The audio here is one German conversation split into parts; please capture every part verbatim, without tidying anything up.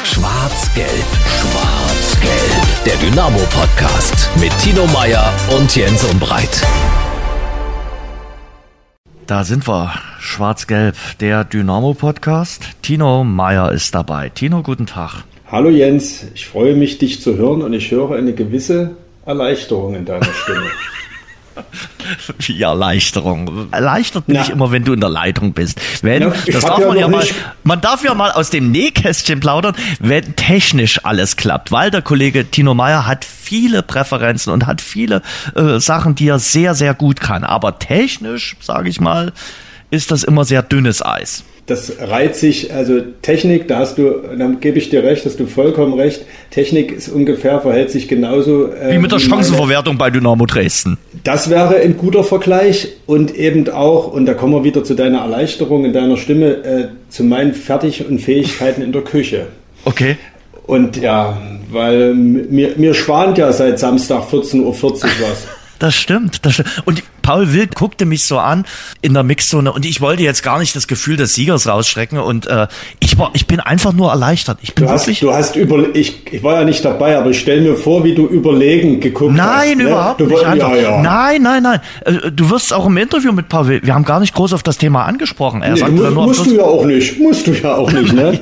Schwarz-Gelb, Schwarz-Gelb. Der Dynamo-Podcast mit Tino Meyer und Jens Umbreit. Da sind wir, Schwarz-Gelb, der Dynamo-Podcast. Tino Meyer ist dabei. Tino, guten Tag. Hallo Jens, ich freue mich, dich zu hören und ich höre eine gewisse Erleichterung in deiner Stimme. Wie Erleichterung. Erleichtert mich Na. immer, wenn du in der Leitung bist. Wenn, Ja, das darf ja man ja mal, nicht... man darf ja mal aus dem Nähkästchen plaudern, wenn technisch alles klappt, weil der Kollege Tino Meyer hat viele Präferenzen und hat viele äh, Sachen, die er sehr, sehr gut kann. Aber technisch, sage ich mal, ist das immer sehr dünnes Eis. Das reiht sich, also Technik, da hast du, da gebe ich dir recht, hast du vollkommen recht. Technik ist ungefähr, verhält sich genauso. Äh, wie mit der wie Chancenverwertung bei Dynamo Dresden. Das wäre ein guter Vergleich und eben auch, und da kommen wir wieder zu deiner Erleichterung in deiner Stimme, äh, zu meinen Fertig- und Fähigkeiten in der Küche. Okay. Und ja, weil mir, mir schwant ja seit Samstag vierzehn Uhr vierzig was. Das stimmt, das stimmt. Und Paul Wild guckte mich so an in der Mixzone und ich wollte jetzt gar nicht das Gefühl des Siegers rausschrecken und äh, ich war, ich bin einfach nur erleichtert. Ich bin du hast, wirklich. Du hast über, ich, ich war ja nicht dabei, aber ich stelle mir vor, wie du überlegend geguckt Nein, hast. Nein, ne? überhaupt du nicht. Wolltest, Einfach, ja, ja. Nein, nein, nein. Äh, Du wirst auch im Interview mit Paul Wild. Wir haben gar nicht groß auf das Thema angesprochen. Er Nee, sagte du dann musst, nur, musst du ja auch nicht. Musst du ja auch nicht, ne?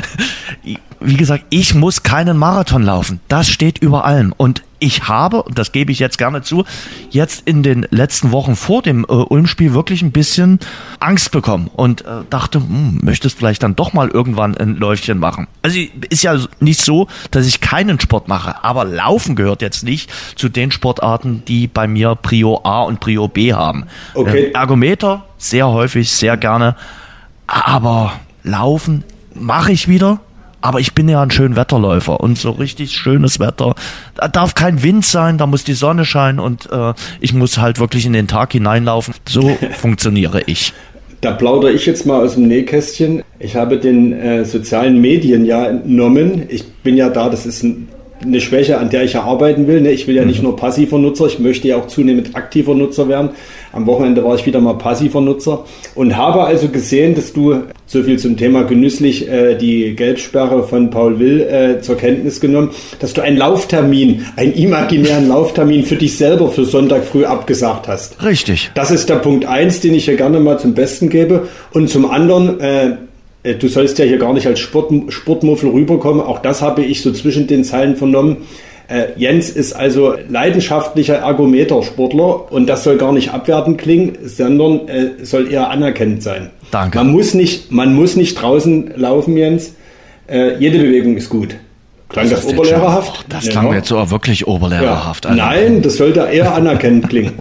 wie gesagt, ich muss keinen Marathon laufen. Das steht über allem. Und ich habe, und das gebe ich jetzt gerne zu, jetzt in den letzten Wochen vor dem äh, Ulm-Spiel wirklich ein bisschen Angst bekommen und äh, dachte, hm, möchtest vielleicht dann doch mal irgendwann ein Läufchen machen. Also ist ja nicht so, dass ich keinen Sport mache, aber Laufen gehört jetzt nicht zu den Sportarten, die bei mir Prio A und Prio B haben. Okay. Ähm, Ergometer, sehr häufig, sehr gerne, aber Laufen mache ich wieder. Aber ich bin ja ein schön Wetterläufer und so richtig schönes Wetter. Da darf kein Wind sein, da muss die Sonne scheinen und äh, ich muss halt wirklich in den Tag hineinlaufen. So funktioniere ich. Da plaudere ich jetzt mal aus dem Nähkästchen. Ich habe den äh, sozialen Medien ja entnommen. Ich bin ja da, das ist ein, eine Schwäche, an der ich ja arbeiten will. Ne? Ich will ja nicht nur passiver Nutzer, ich möchte ja auch zunehmend aktiver Nutzer werden. Am Wochenende war ich wieder mal passiver Nutzer und habe also gesehen, dass du, so viel zum Thema genüsslich, äh, die Gelbsperre von Paul Will äh, zur Kenntnis genommen, dass du einen Lauftermin, einen imaginären Lauftermin für dich selber für Sonntag früh abgesagt hast. Richtig. Das ist der Punkt eins, den ich hier gerne mal zum Besten gebe. Und zum anderen, äh, du sollst ja hier gar nicht als Sport, Sportmuffel rüberkommen. Auch das habe ich so zwischen den Zeilen vernommen. Äh, Jens ist also leidenschaftlicher Ergometersportler und das soll gar nicht abwertend klingen, sondern äh, soll eher anerkennend sein. Danke. Man muss nicht, man muss nicht draußen laufen, Jens. Äh, jede Bewegung ist gut. Klang das, das oberlehrerhaft? Oh, das klang ja. Jetzt so wirklich oberlehrerhaft. Ja. Nein, das sollte eher anerkennend klingen.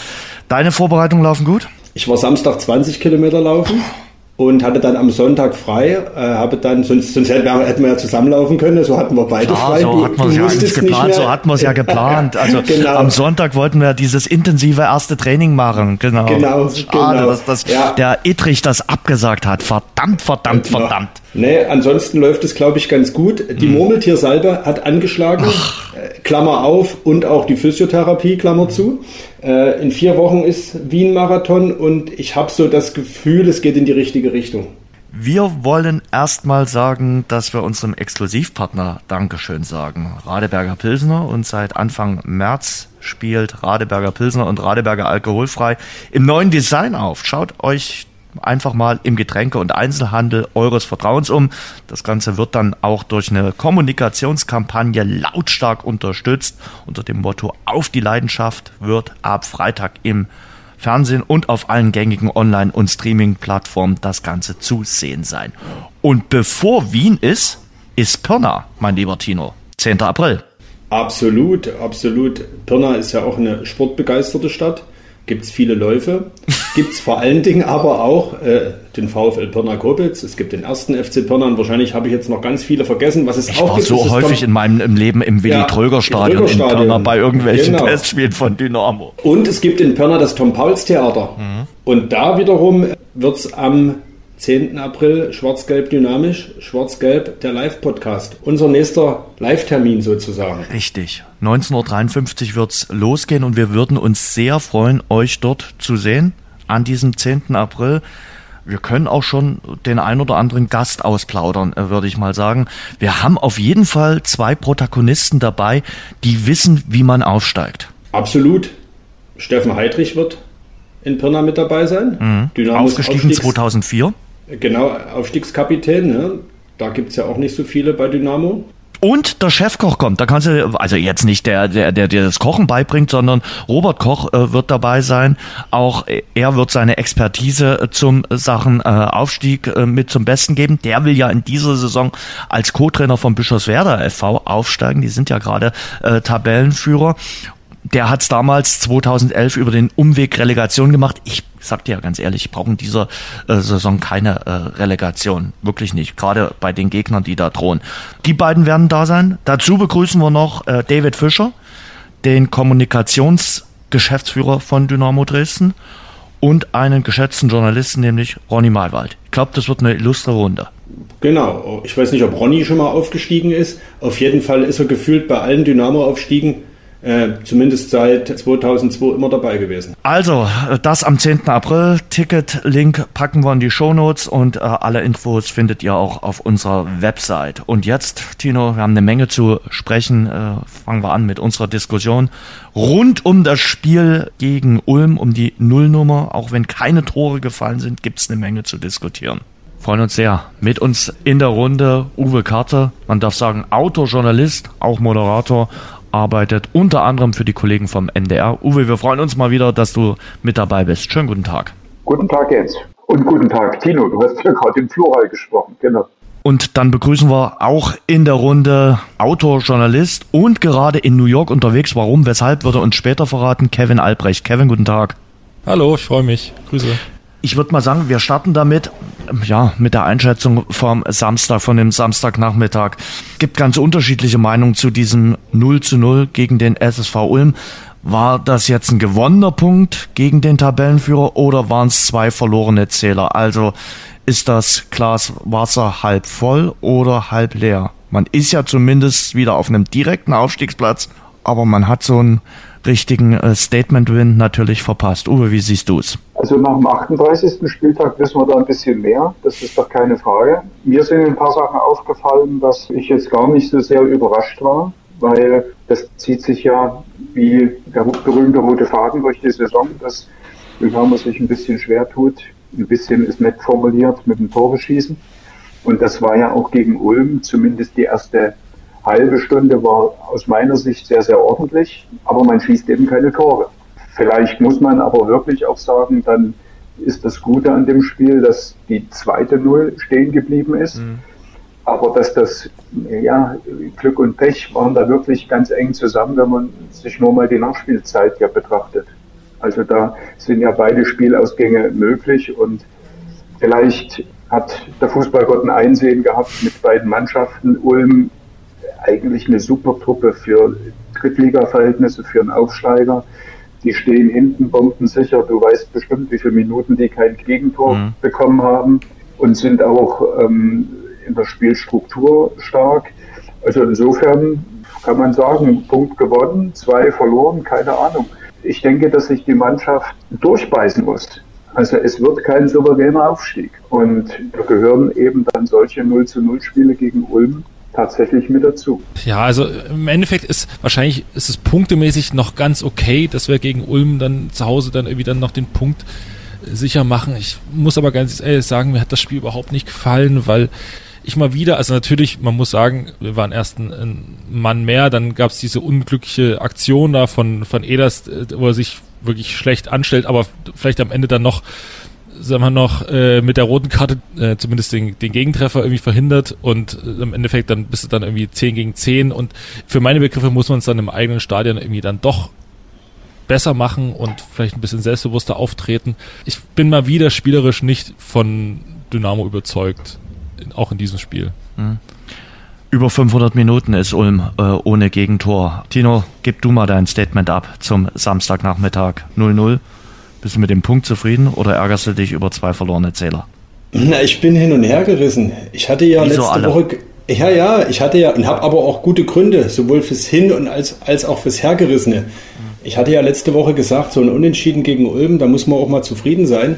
Deine Vorbereitungen laufen gut? Ich war Samstag zwanzig Kilometer laufen. Und hatte dann am Sonntag frei, äh, habe dann, sonst, sonst hätten, wir, hätten wir ja zusammenlaufen können, so hatten wir beide Klar, frei. so du, hatten wir es ja eigentlich geplant, so hatten wir es ja geplant. Also genau. Am Sonntag wollten wir dieses intensive erste Training machen, genau. Genau, Schade, genau. dass das, ja. der Ittrich das abgesagt hat. Verdammt, verdammt, ja. verdammt. Nee, ansonsten läuft es, glaube ich, ganz gut. Die hm. Murmeltiersalbe hat angeschlagen, äh, Klammer auf, und auch die Physiotherapie, Klammer zu. Äh, in vier Wochen ist Wien-Marathon und ich habe so das Gefühl, es geht in die richtige Richtung. Wir wollen erstmal sagen, dass wir unserem Exklusivpartner Dankeschön sagen. Radeberger Pilsner, und seit Anfang März spielt Radeberger Pilsner und Radeberger alkoholfrei im neuen Design auf. Schaut euch einfach mal im Getränke- und Einzelhandel eures Vertrauens um. Das Ganze wird dann auch durch eine Kommunikationskampagne lautstark unterstützt. Unter dem Motto Auf die Leidenschaft wird ab Freitag im Fernsehen und auf allen gängigen Online- und Streaming-Plattformen das Ganze zu sehen sein. Und bevor Wien ist, ist Pirna, mein lieber Tino. zehnter April. Absolut, absolut. Pirna ist ja auch eine sportbegeisterte Stadt. Gibt es viele Läufe. Gibt es vor allen Dingen aber auch äh, den VfL Pirna Koblenz. Es gibt den ersten F C Pirna und wahrscheinlich habe ich jetzt noch ganz viele vergessen. Was es ich auch war gibt, so häufig Tom- in meinem im Leben im Willi-Tröger-Stadion ja, in Pirna bei irgendwelchen genau. Testspielen von Dynamo. Und es gibt in Pirna das Tom-Pauls-Theater. Mhm. Und da wiederum wird es am zehnten April Schwarz-Gelb dynamisch, Schwarz-Gelb, der Live-Podcast. Unser nächster Live-Termin sozusagen. Richtig. neunzehn Uhr dreiundfünfzig wird es losgehen und wir würden uns sehr freuen, euch dort zu sehen an diesem zehnten April. wir können auch schon den ein oder anderen Gast ausplaudern, würde ich mal sagen. Wir haben auf jeden Fall zwei Protagonisten dabei, die wissen, wie man aufsteigt. Absolut. Steffen Heidrich wird in Pirna mit dabei sein. Mhm. Dynamos Aufgestiegen Aufstiegs- zweitausendvier. Genau, Aufstiegskapitän. Ne? Da gibt es ja auch nicht so viele bei Dynamo. Und der Chefkoch kommt, da kannst du, also jetzt nicht der, der, der dir das Kochen beibringt, sondern Robert Koch äh, wird dabei sein. Auch er wird seine Expertise äh, zum Sachen äh, Aufstieg äh, mit zum Besten geben. Der will ja in dieser Saison als Co-Trainer von Bischofswerda F V aufsteigen. Die sind ja gerade äh, Tabellenführer. Der hat es damals zweitausendelf über den Umweg Relegation gemacht. Ich sag dir ja ganz ehrlich, ich brauche in dieser äh, Saison keine äh, Relegation. Wirklich nicht. Gerade bei den Gegnern, die da drohen. Die beiden werden da sein. Dazu begrüßen wir noch äh, David Fischer, den Kommunikationsgeschäftsführer von Dynamo Dresden und einen geschätzten Journalisten, nämlich Ronny Malwald. Ich glaube, das wird eine illustre Runde. Genau. Ich weiß nicht, ob Ronny schon mal aufgestiegen ist. Auf jeden Fall ist er gefühlt bei allen Dynamo-Aufstiegen Äh, zumindest seit zweitausendzwei immer dabei gewesen. Also, das am zehnten April. Ticket-Link packen wir in die Shownotes und äh, alle Infos findet ihr auch auf unserer Website. Und jetzt, Tino, wir haben eine Menge zu sprechen. Äh, fangen wir an mit unserer Diskussion rund um das Spiel gegen Ulm, um die Nullnummer. Auch wenn keine Tore gefallen sind, gibt's eine Menge zu diskutieren. Freuen uns sehr. Mit uns in der Runde Uwe Karte, man darf sagen Autojournalist, auch Moderator, arbeitet unter anderem für die Kollegen vom N D R. Uwe, wir freuen uns mal wieder, dass du mit dabei bist. Schönen guten Tag. Guten Tag, Jens. Und guten Tag, Tino. Du hast ja gerade im Plural gesprochen. Genau. Und dann begrüßen wir auch in der Runde Autor, Journalist und gerade in New York unterwegs. Warum, weshalb, wird er uns später verraten. Kevin Albrecht. Kevin, guten Tag. Hallo, ich freue mich. Grüße. Ich würde mal sagen, wir starten damit, ja, mit der Einschätzung vom Samstag, von dem Samstagnachmittag. Es gibt ganz unterschiedliche Meinungen zu diesem null zu null gegen den S S V Ulm. War das jetzt ein gewonnener Punkt gegen den Tabellenführer oder waren es zwei verlorene Zähler? Also ist das Glas Wasser halb voll oder halb leer? Man ist ja zumindest wieder auf einem direkten Aufstiegsplatz, aber man hat so einen richtigen äh, Statement-Win natürlich verpasst. Uwe, wie siehst du es? Also nach dem achtunddreißigsten Spieltag wissen wir da ein bisschen mehr, das ist doch keine Frage. Mir sind ein paar Sachen aufgefallen, dass ich jetzt gar nicht so sehr überrascht war, weil das zieht sich ja wie der berühmte rote Faden durch die Saison, dass Dynamo sich ein bisschen schwer tut, ein bisschen ist nett formuliert mit dem Tore schießen. Und das war ja auch gegen Ulm, zumindest die erste halbe Stunde war aus meiner Sicht sehr, sehr ordentlich, aber man schießt eben keine Tore. Vielleicht muss man aber wirklich auch sagen, dann ist das Gute an dem Spiel, dass die zweite Null stehen geblieben ist, mhm. aber dass das, ja, Glück und Pech waren da wirklich ganz eng zusammen, wenn man sich nur mal die Nachspielzeit ja betrachtet. Also da sind ja beide Spielausgänge möglich und vielleicht hat der Fußballgott ein Einsehen gehabt mit beiden Mannschaften. Ulm eigentlich eine super Truppe für Drittliga-Verhältnisse, für einen Aufsteiger. Die stehen hinten bombensicher. Du weißt bestimmt, wie viele Minuten die kein Gegentor mhm. bekommen haben und sind auch ähm, in der Spielstruktur stark. Also insofern kann man sagen, Punkt gewonnen, zwei verloren, keine Ahnung. Ich denke, dass sich die Mannschaft durchbeißen muss. Also es wird kein souveräner Aufstieg. Und da gehören eben dann solche null zu null Spiele gegen Ulm tatsächlich mit dazu. Ja, also im Endeffekt ist wahrscheinlich ist es punktemäßig noch ganz okay, dass wir gegen Ulm dann zu Hause dann irgendwie dann noch den Punkt sicher machen. Ich muss aber ganz ehrlich sagen, mir hat das Spiel überhaupt nicht gefallen, weil ich mal wieder, also natürlich, man muss sagen, wir waren erst ein, ein Mann mehr, dann gab es diese unglückliche Aktion da von, von Eders, wo er sich wirklich schlecht anstellt, aber vielleicht am Ende dann noch sagen wir noch, äh, mit der roten Karte äh, zumindest den, den Gegentreffer irgendwie verhindert und äh, im Endeffekt dann bist du dann irgendwie zehn gegen zehn und für meine Begriffe muss man es dann im eigenen Stadion irgendwie dann doch besser machen und vielleicht ein bisschen selbstbewusster auftreten. Ich bin mal wieder spielerisch nicht von Dynamo überzeugt, in, auch in diesem Spiel. Mhm. Über fünfhundert Minuten ist Ulm äh, ohne Gegentor. Tino, gib du mal dein Statement ab zum Samstagnachmittag null null. Bist du mit dem Punkt zufrieden oder ärgerst du dich über zwei verlorene Zähler? Na, ich bin hin und her gerissen. Ich hatte ja Wieso letzte alle? Woche, ja, ja, ich hatte ja und habe aber auch gute Gründe, sowohl fürs Hin- und als, als auch fürs Hergerissene. Ich hatte ja letzte Woche gesagt, so ein Unentschieden gegen Ulm, da muss man auch mal zufrieden sein.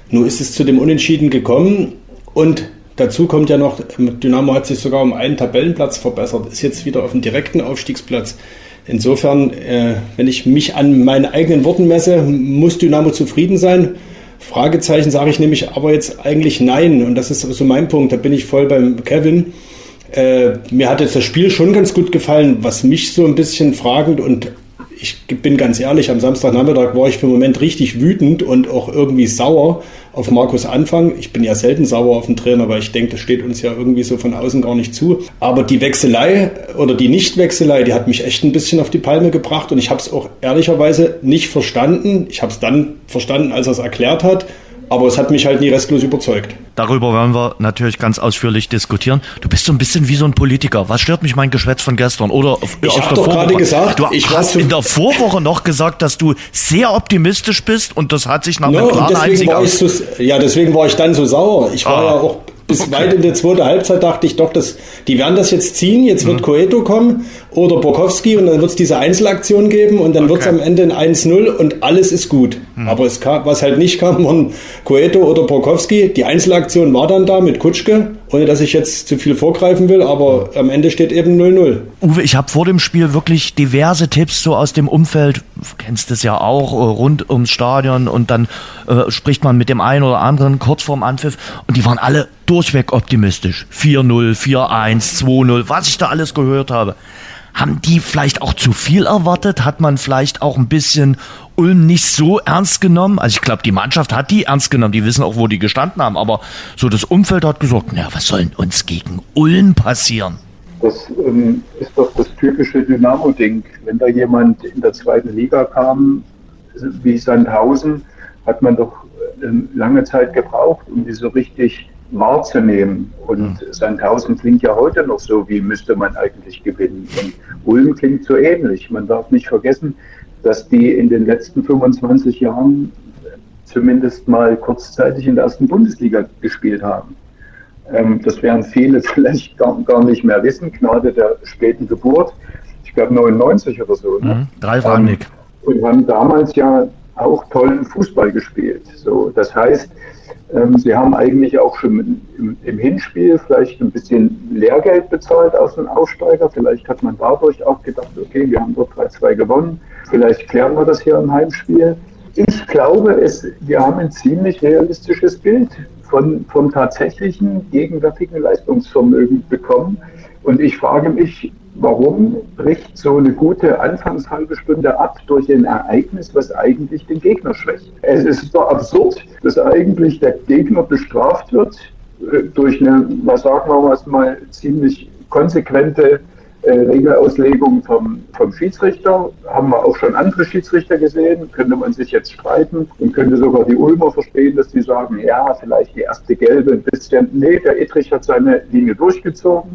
Nur ist es zu dem Unentschieden gekommen und dazu kommt ja noch, Dynamo hat sich sogar um einen Tabellenplatz verbessert, ist jetzt wieder auf dem direkten Aufstiegsplatz. Insofern, äh, wenn ich mich an meinen eigenen Worten messe, muss Dynamo zufrieden sein. Fragezeichen sage ich nämlich aber jetzt eigentlich nein. Und das ist so mein Punkt, da bin ich voll beim Kevin. Äh, mir hat jetzt das Spiel schon ganz gut gefallen, was mich so ein bisschen fragend und ich bin ganz ehrlich, am Samstagnachmittag war ich für den Moment richtig wütend und auch irgendwie sauer auf Markus Anfang. Ich bin ja selten sauer auf den Trainer, weil ich denke, das steht uns ja irgendwie so von außen gar nicht zu. Aber die Wechselei oder die Nichtwechselei, die hat mich echt ein bisschen auf die Palme gebracht und ich habe es auch ehrlicherweise nicht verstanden. Ich habe es dann verstanden, als er es erklärt hat. Aber es hat mich halt nie restlos überzeugt. Darüber werden wir natürlich ganz ausführlich diskutieren. Du bist so ein bisschen wie so ein Politiker. Was stört mich mein Geschwätz von gestern? Oder auf, ich aus hab der doch gerade gesagt, du ich hast in der Vorwoche noch gesagt, dass du sehr optimistisch bist und das hat sich nach no, einem klaren Einzig aus... So, ja, deswegen war ich dann so sauer. Ich war ah. ja auch bis okay. weit in der zweiten Halbzeit dachte ich doch, dass die werden das jetzt ziehen. Jetzt wird mhm. Coeto kommen oder Borkowski und dann wird es diese Einzelaktion geben und dann okay. wird es am Ende ein eins null und alles ist gut. Mhm. Aber es kam, was halt nicht kam, waren Coeto oder Borkowski. Die Einzelaktion war dann da mit Kutschke, ohne dass ich jetzt zu viel vorgreifen will, aber am Ende steht eben null null. Uwe, ich habe vor dem Spiel wirklich diverse Tipps so aus dem Umfeld, du kennst es ja auch, rund ums Stadion und dann äh, spricht man mit dem einen oder anderen kurz vorm Anpfiff und die waren alle durchweg optimistisch. vier null, vier eins, zwei null, was ich da alles gehört habe. Haben die vielleicht auch zu viel erwartet? Hat man vielleicht auch ein bisschen Ulm nicht so ernst genommen? Also ich glaube, die Mannschaft hat die ernst genommen. Die wissen auch, wo die gestanden haben. Aber so das Umfeld hat gesagt, na, was soll denn uns gegen Ulm passieren? Das ähm, ist doch das typische Dynamo-Ding. Wenn da jemand in der zweiten Liga kam, wie Sandhausen, hat man doch ähm, lange Zeit gebraucht, um die so richtig wahrzunehmen. Und mhm. Sandhausen klingt ja heute noch so, wie müsste man eigentlich gewinnen. Und Ulm klingt so ähnlich. Man darf nicht vergessen, dass die in den letzten fünfundzwanzig Jahren zumindest mal kurzzeitig in der ersten Bundesliga gespielt haben. Ähm, das werden viele vielleicht gar, gar nicht mehr wissen, Gnade der späten Geburt. Ich glaube neunundneunzig oder so. Ne? Mhm. Drei waren Nick. Und haben damals ja auch tollen Fußball gespielt. So, das heißt, ähm, sie haben eigentlich auch schon im, im Hinspiel vielleicht ein bisschen Lehrgeld bezahlt aus dem Aufsteiger. Vielleicht hat man dadurch auch gedacht, okay, wir haben dort drei zwei gewonnen. Vielleicht klären wir das hier im Heimspiel. Ich glaube, es, wir haben ein ziemlich realistisches Bild von, vom tatsächlichen gegenwärtigen Leistungsvermögen bekommen. Und ich frage mich, warum bricht so eine gute Anfangshalbe Stunde ab durch ein Ereignis, was eigentlich den Gegner schwächt? Es ist doch absurd, dass eigentlich der Gegner bestraft wird durch eine, was sagen wir mal, ziemlich konsequente äh, Regelauslegung vom, vom Schiedsrichter. Haben wir auch schon andere Schiedsrichter gesehen, könnte man sich jetzt streiten und könnte sogar die Ulmer verstehen, dass die sagen, ja, vielleicht die erste Gelbe ein bisschen. Nee, der Ittrich hat seine Linie durchgezogen.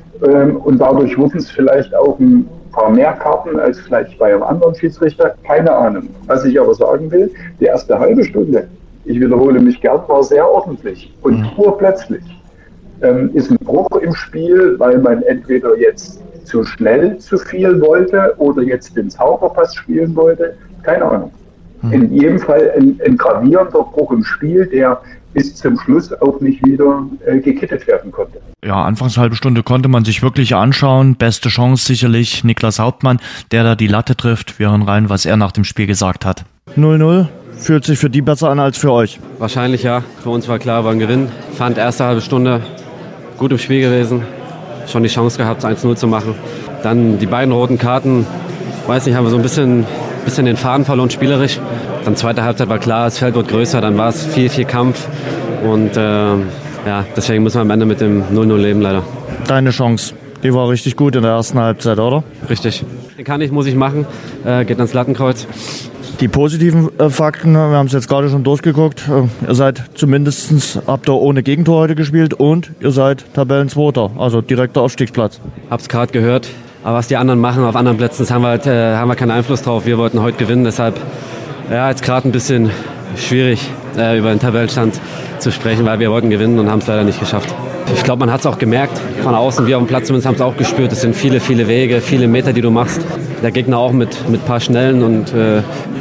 Und dadurch wurden es vielleicht auch ein paar mehr Karten als vielleicht bei einem anderen Schiedsrichter. Keine Ahnung. Was ich aber sagen will, die erste halbe Stunde, ich wiederhole mich gern, war sehr ordentlich. Und urplötzlich ähm, ist ein Bruch im Spiel, weil man entweder jetzt zu schnell zu viel wollte oder jetzt den Zauberpass spielen wollte. Keine Ahnung. Hm. In jedem Fall ein, ein gravierender Bruch im Spiel, der bis zum Schluss auch nicht wieder äh, gekittet werden konnte. Ja, anfangs halbe Stunde konnte man sich wirklich anschauen. Beste Chance sicherlich Niklas Hauptmann, der da die Latte trifft. Wir hören rein, was er nach dem Spiel gesagt hat. null null. Fühlt sich für die besser an als für euch? Wahrscheinlich ja. Für uns war klar, war ein Gewinn. Fand erste halbe Stunde gut im Spiel gewesen. Schon die Chance gehabt, eins null zu machen. Dann die beiden roten Karten. Weiß nicht, haben wir so ein bisschen, bisschen den Faden verloren spielerisch. Dann zweite Halbzeit war klar, das Feld wird größer. Dann war es viel, viel Kampf. Und äh, ja, deswegen müssen wir am Ende mit dem null null leben, leider. Deine Chance, die war richtig gut in der ersten Halbzeit, oder? Richtig. Den kann ich, muss ich machen. Äh, geht ans Lattenkreuz. Die positiven äh, Fakten, wir haben es jetzt gerade schon durchgeguckt. Äh, ihr seid zumindest, habt ihr ohne Gegentor heute gespielt und ihr seid Tabellenzweiter, also direkter Aufstiegsplatz. Hab's gerade gehört. Aber was die anderen machen auf anderen Plätzen, das haben wir, halt, äh, haben wir keinen Einfluss drauf. Wir wollten heute gewinnen, deshalb ja, jetzt gerade ein bisschen schwierig, äh, über den Tabellenstand zu sprechen, weil wir wollten gewinnen und haben es leider nicht geschafft. Ich glaube, man hat es auch gemerkt, von außen, wir auf dem Platz zumindest haben es auch gespürt. Es sind viele, viele Wege, viele Meter, die du machst. Der Gegner auch mit mit ein paar Schnellen und äh,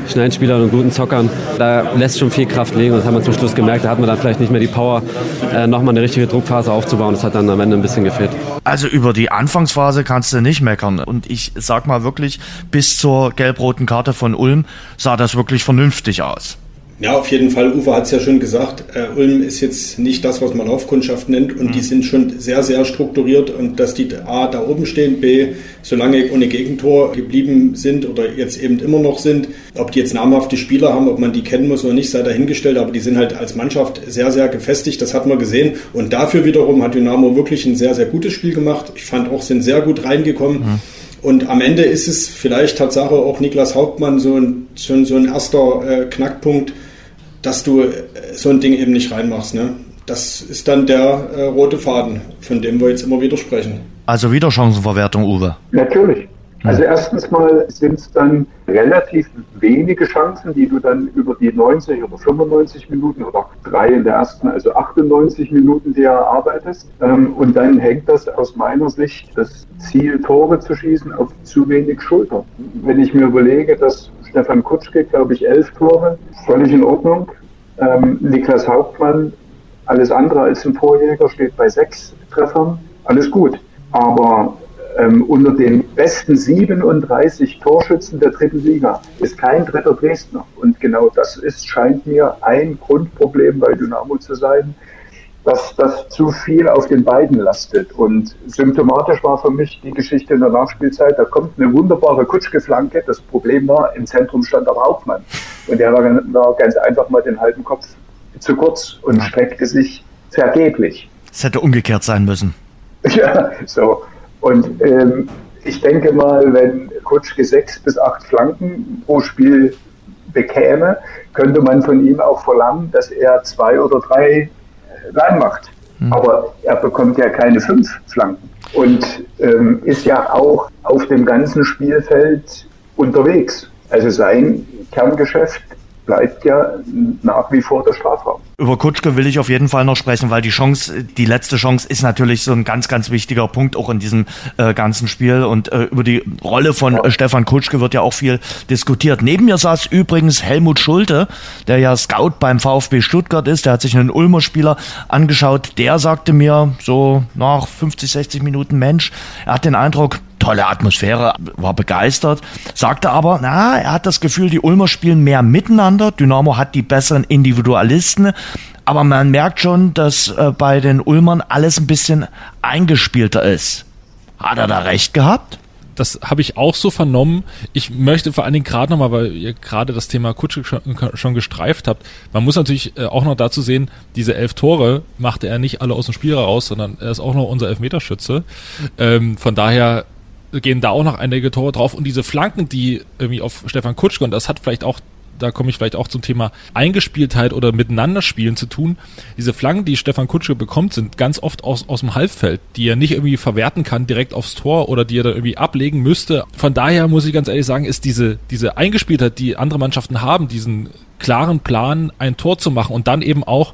schnellen Spielern und guten Zockern. Da lässt schon viel Kraft liegen und das haben wir zum Schluss gemerkt. Da hat man dann vielleicht nicht mehr die Power, äh, nochmal eine richtige Druckphase aufzubauen. Das hat dann am Ende ein bisschen gefehlt. Also über die Anfangsphase kannst du nicht meckern. Und ich sag mal wirklich, bis zur gelb-roten Karte von Ulm sah das wirklich vernünftig aus. Ja, auf jeden Fall. Uwe hat es ja schon gesagt, äh, Ulm ist jetzt nicht das, was man Laufkundschaft nennt und mhm. die sind schon sehr, sehr strukturiert und dass die A, da oben stehen, B, solange ohne Gegentor geblieben sind oder jetzt eben immer noch sind, ob die jetzt namhafte Spieler haben, ob man die kennen muss oder nicht, sei dahingestellt, aber die sind halt als Mannschaft sehr, sehr gefestigt, das hat man gesehen und dafür wiederum hat Dynamo wirklich ein sehr, sehr gutes Spiel gemacht. Ich fand auch, sind sehr gut reingekommen. Mhm. Und am Ende ist es vielleicht Tatsache auch Niklas Hauptmann so ein, so, so ein erster äh, Knackpunkt, dass du so ein Ding eben nicht reinmachst. Ne? Das ist dann der äh, rote Faden, von dem wir jetzt immer wieder sprechen. Also wieder Chancenverwertung, Uwe? Natürlich. Also erstens mal sind es dann relativ wenige Chancen, die du dann über die neunzig oder fünfundneunzig Minuten oder drei in der ersten, also achtundneunzig Minuten dir erarbeitest. Und dann hängt das aus meiner Sicht, das Ziel, Tore zu schießen, auf zu wenig Schulter. Wenn ich mir überlege, dass Stefan Kutschke, glaube ich, elf Tore, völlig in Ordnung. Ähm, Niklas Hauptmann, alles andere als ein Torjäger, steht bei sechs Treffern, alles gut. Aber ähm, unter den besten siebenunddreißig Torschützen der dritten Liga ist kein dritter Dresdner. Und genau das ist, scheint mir ein Grundproblem bei Dynamo zu sein, dass das zu viel auf den beiden lastet. Und symptomatisch war für mich die Geschichte in der Nachspielzeit, da kommt eine wunderbare Kutschke-Flanke. Das Problem war, im Zentrum stand aber Hauptmann. Und der war, war ganz einfach mal den halben Kopf zu kurz und ja. streckte sich vergeblich. Es hätte umgekehrt sein müssen. Ja, so. Und ähm, ich denke mal, wenn Kutschke sechs bis acht Flanken pro Spiel bekäme, könnte man von ihm auch verlangen, dass er zwei oder drei reinmacht. Hm. Aber er bekommt ja keine fünf Flanken und ähm, ist ja auch auf dem ganzen Spielfeld unterwegs. Also sein Kerngeschäft bleibt ja nach wie vor der Strafraum. Über Kutschke will ich auf jeden Fall noch sprechen, weil die Chance, die letzte Chance ist natürlich so ein ganz, ganz wichtiger Punkt auch in diesem äh, ganzen Spiel und äh, über die Rolle von äh, Stefan Kutschke wird ja auch viel diskutiert. Neben mir saß übrigens Helmut Schulte, der ja Scout beim VfB Stuttgart ist, der hat sich einen Ulmer Spieler angeschaut, der sagte mir so nach fünfzig, sechzig Minuten, Mensch, er hat den Eindruck, tolle Atmosphäre, war begeistert, sagte aber, na, er hat das Gefühl, die Ulmer spielen mehr miteinander, Dynamo hat die besseren Individualisten, aber man merkt schon, dass äh, bei den Ulmern alles ein bisschen eingespielter ist. Hat er da recht gehabt? Das habe ich auch so vernommen. Ich möchte vor allen Dingen gerade nochmal, weil ihr gerade das Thema Kutschke schon, schon gestreift habt, man muss natürlich auch noch dazu sehen, diese elf Tore machte er nicht alle aus dem Spiel raus, sondern er ist auch noch unser Elfmeterschütze. Ähm, von daher gehen da auch noch einige Tore drauf und diese Flanken, die irgendwie auf Stefan Kutschke, und das hat vielleicht auch, da komme ich vielleicht auch zum Thema Eingespieltheit oder Miteinander spielen zu tun, diese Flanken, die Stefan Kutschke bekommt, sind ganz oft aus, aus dem Halbfeld, die er nicht irgendwie verwerten kann direkt aufs Tor oder die er dann irgendwie ablegen müsste. Von daher muss ich ganz ehrlich sagen, ist diese, diese Eingespieltheit, die andere Mannschaften haben, diesen klaren Plan, ein Tor zu machen und dann eben auch